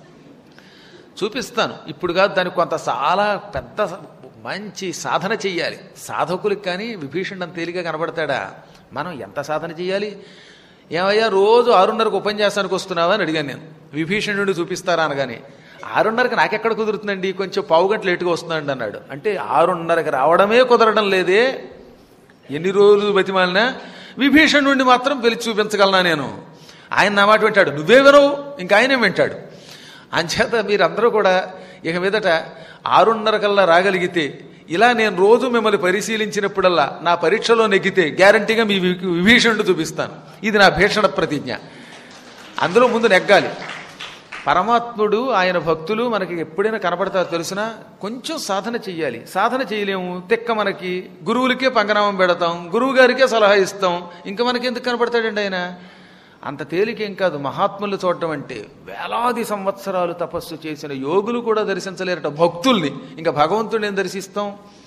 చూపిస్తాను, ఇప్పుడు కాదు, దానికి కొంత చాలా పెద్ద మంచి సాధన చెయ్యాలి సాధకులకు. కానీ విభీషణుడు అంత తేలిగా కనబడతాడా? మనం ఎంత సాధన చెయ్యాలి? ఏమయ్యా రోజు ఆరున్నరకు ఉపన్యాసానికి వస్తున్నావా అని అడిగాను నేను. విభీషణుడు చూపిస్తారా అనగానే, ఆరున్నరకి నాకెక్కడ కుదురుతుందండి, కొంచెం పావు గంట లేటుగా వస్తున్నాండి అన్నాడు. అంటే ఆరున్నరకి రావడమే కుదరడం లేదే, ఎన్ని రోజులు బతిమాలినా విభీషణుడిని మాత్రం పిలిచి చూపించగలనా నేను? ఆయన నా మాట వింటాడు, నువ్వే వినవు, ఇంకా ఆయనే వింటాడు. అంచేత మీరందరూ కూడా ఇక మీదట ఆరున్నర కల్లా రాగలిగితే, ఇలా నేను రోజు మిమ్మల్ని పరిశీలించినప్పుడల్లా నా పరీక్షలో నెగ్గితే గ్యారంటీగా మీ విభీషణుడు చూపిస్తాను. ఇది నా భీషణ ప్రతిజ్ఞ. అందులో ముందు నెగ్గాలి. పరమాత్ముడు ఆయన భక్తులు మనకి ఎప్పుడైనా కనపడతారో తెలిసినా కొంచెం సాధన చెయ్యాలి. సాధన చేయలేము, తెక్క మనకి గురువులకే పంగనామం పెడతాం, గురువు గారికే సలహా ఇస్తాం, ఇంకా మనకి ఎందుకు కనపడతాడండి ఆయన? అంత తేలికేం కాదు మహాత్ములు చూడటం అంటే. వేలాది సంవత్సరాలు తపస్సు చేసిన యోగులు కూడా దర్శించలేరట భక్తుల్ని, ఇంకా భగవంతుడిని ఏం దర్శిస్తాం?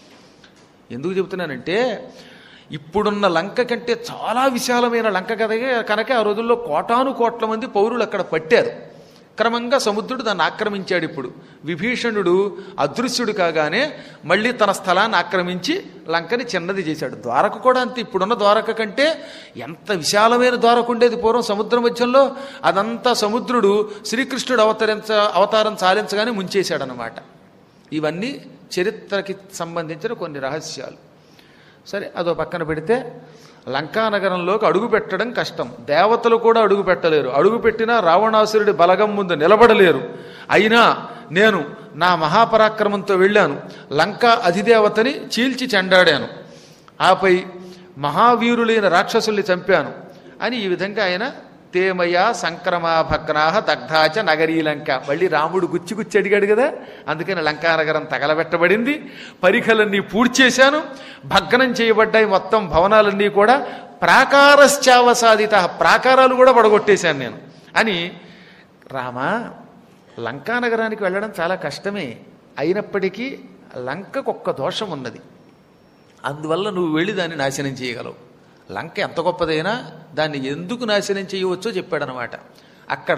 ఎందుకు చెబుతున్నానంటే, ఇప్పుడున్న లంక కంటే చాలా విశాలమైన లంక కదగే కనుక ఆ రోజుల్లో కోటాను కోట్ల మంది పౌరులు అక్కడ పట్టారు. క్రమంగా సముద్రుడు దాన్ని ఆక్రమించాడు. ఇప్పుడు విభీషణుడు అదృశ్యుడు కాగానే మళ్ళీ తన స్థలాన్ని ఆక్రమించి లంకని చిన్నది చేశాడు. ద్వారక కూడా అంతే, ఇప్పుడున్న ద్వారక కంటే ఎంత విశాలమైన ద్వారక ఉండేది పూర్వం సముద్రం మధ్యంలో. అదంతా సముద్రుడు శ్రీకృష్ణుడు అవతరించ అవతారం చాలించగానే ముంచేశాడనమాట. ఇవన్నీ చరిత్రకి సంబంధించిన కొన్ని రహస్యాలు. సరే, అదో పక్కన పెడితే లంకానగరంలోకి అడుగు పెట్టడం కష్టం. దేవతలు కూడా అడుగు పెట్టలేరు. అడుగు పెట్టినా రావణాసురుడి బలగం ముందు నిలబడలేరు. అయినా నేను నా మహాపరాక్రమంతో వెళ్ళాను, లంకా అధిదేవతని చీల్చి చెండాడాను, ఆపై మహావీరులైన రాక్షసుల్ని చంపాను అని ఈ విధంగా ఆయన తేమయ సంక్రమాభగ్నాహ దగ్ధాచ నగరీ లంక. మళ్ళీ రాముడు గుచ్చి గుచ్చి అడిగాడు కదా, అందుకని లంకానగరం తగలబెట్టబడింది. పరిఖలన్నీ పూడ్చేశాను, భగ్నం చేయబడ్డాయి మొత్తం భవనాలన్నీ కూడా. ప్రాకారశ్చావసాదిత, ప్రాకారాలు కూడా పడగొట్టేశాను నేను అని. రామా, లంకానగరానికి వెళ్ళడం చాలా కష్టమే, అయినప్పటికీ లంకకు ఒక్క దోషం ఉన్నది, అందువల్ల నువ్వు వెళ్ళి దాన్ని నాశనం చేయగలవు. లంక ఎంత గొప్పదైనా దాన్ని ఎందుకు నాశనం చేయవచ్చో చెప్పాడనమాట. అక్కడ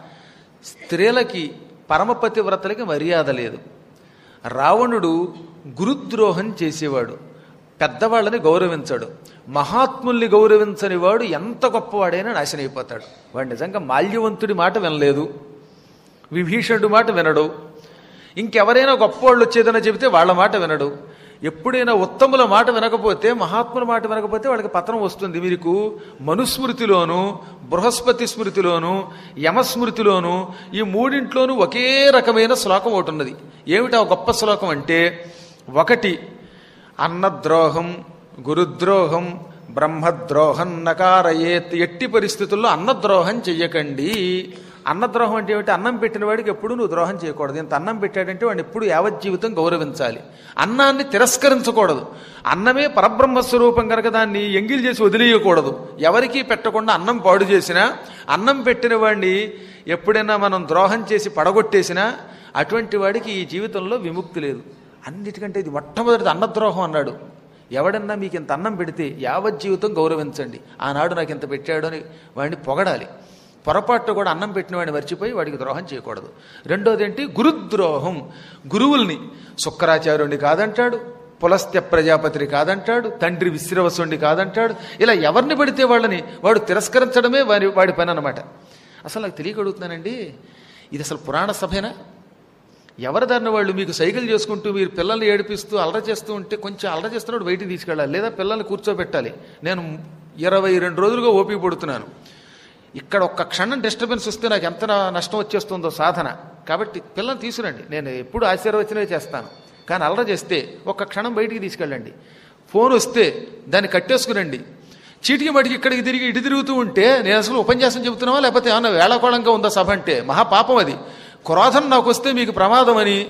స్త్రీలకి పరమపతివ్రతలకి మర్యాద లేదు. రావణుడు గురుద్రోహం చేసేవాడు, పెద్దవాళ్ళని గౌరవించాడు. మహాత్ముల్ని గౌరవించని వాడు ఎంత గొప్పవాడైనా నాశనం అయిపోతాడు. వాడు నిజంగా మాల్యవంతుడి మాట వినలేదు, విభీషణుడి మాట వినడు, ఇంకెవరైనా గొప్పవాళ్ళు వచ్చేదని చెబితే వాళ్ళ మాట వినడు. ఎప్పుడైనా ఉత్తముల మాట వినకపోతే, మహాత్ముల మాట వినకపోతే వాళ్ళకి పతనం వస్తుంది. మీకు మనుస్మృతిలోను, బృహస్పతి స్మృతిలోను, యమస్మృతిలోను ఈ మూడింట్లోనూ ఒకే రకమైన శ్లోకం ఒకటి ఉన్నది. ఏమిటా గొప్ప శ్లోకం అంటే, ఒకటి అన్నద్రోహం గురుద్రోహం బ్రహ్మద్రోహం నకారయేత్. ఎట్టి పరిస్థితుల్లో అన్నద్రోహం చెయ్యకండి. అన్నద్రోహం అంటే ఏమిటి? అన్నం పెట్టిన వాడికి ఎప్పుడు నువ్వు ద్రోహం చేయకూడదు. ఇంత అన్నం పెట్టాడంటే వాడిని ఎప్పుడు యావజ్జీవితం గౌరవించాలి. అన్నాన్ని తిరస్కరించకూడదు. అన్నమే పరబ్రహ్మస్వరూపం కనుక దాన్ని ఎంగిల్ చేసి వదిలేయకూడదు. ఎవరికీ పెట్టకుండా అన్నం పాడు చేసినా, అన్నం పెట్టిన వాడిని ఎప్పుడైనా మనం ద్రోహం చేసి పడగొట్టేసినా అటువంటి వాడికి ఈ జీవితంలో విముక్తి లేదు. అన్నిటికంటే ఇది మొట్టమొదటిది అన్నద్రోహం అన్నాడు. ఎవడన్నా మీకు ఇంత అన్నం పెడితే యావజ్జీవితం గౌరవించండి. ఆనాడు నాకు ఇంత పెట్టాడు అని వాడిని పొగడాలి. పొరపాటు కూడా అన్నం పెట్టిన వాడిని మర్చిపోయి వాడికి ద్రోహం చేయకూడదు. రెండోది ఏంటి? గురుద్రోహం. గురువుల్ని శుక్రాచార్యుడిని కాదంటాడు, పులస్త్య ప్రజాపతిని కాదంటాడు, తండ్రి విశ్రవసుడిని కాదంటాడు. ఇలా ఎవరిని పడితే వాళ్ళని వాడు తిరస్కరించడమే వాడి వాడి పని అన్నమాట. అసలు నాకు తెలియగడుగుతున్నానండి, ఇది అసలు పురాణ సభేనా? ఎవరి దారిన వాళ్ళు మీకు సైకిల్ చేసుకుంటూ మీరు పిల్లల్ని ఏడిపిస్తూ అల్లర చేస్తూ ఉంటే కొంచెం అల్లర చేస్తున్నప్పుడు బయటికి తీసుకెళ్ళాలి, లేదా పిల్లల్ని కూర్చోబెట్టాలి. నేను ఇరవై రెండు రోజులుగా ఓపిక పడుతున్నాను. ఇక్కడ ఒక్క క్షణం డిస్టర్బెన్స్ వస్తే నాకు ఎంత నష్టం వచ్చేస్తుందో సాధన. కాబట్టి పిల్లల్ని తీసుకురండి, నేను ఎప్పుడు ఆశీర్వచనమే చేస్తాను. కానీ అల్లర చేస్తే ఒక్క క్షణం బయటికి తీసుకెళ్ళండి. ఫోన్ వస్తే దాన్ని కట్టేసుకురండి. చీటికి మటికి ఇక్కడికి తిరిగి ఇటు తిరుగుతూ ఉంటే నేను అసలు ఉపన్యాసం చెబుతున్నావా లేకపోతే ఏమన్నా వేళాకోళంగా ఉందా సభ అంటే? మహాపాపం అది. క్రోధం నాకు వస్తే మీకు ప్రమాదం అని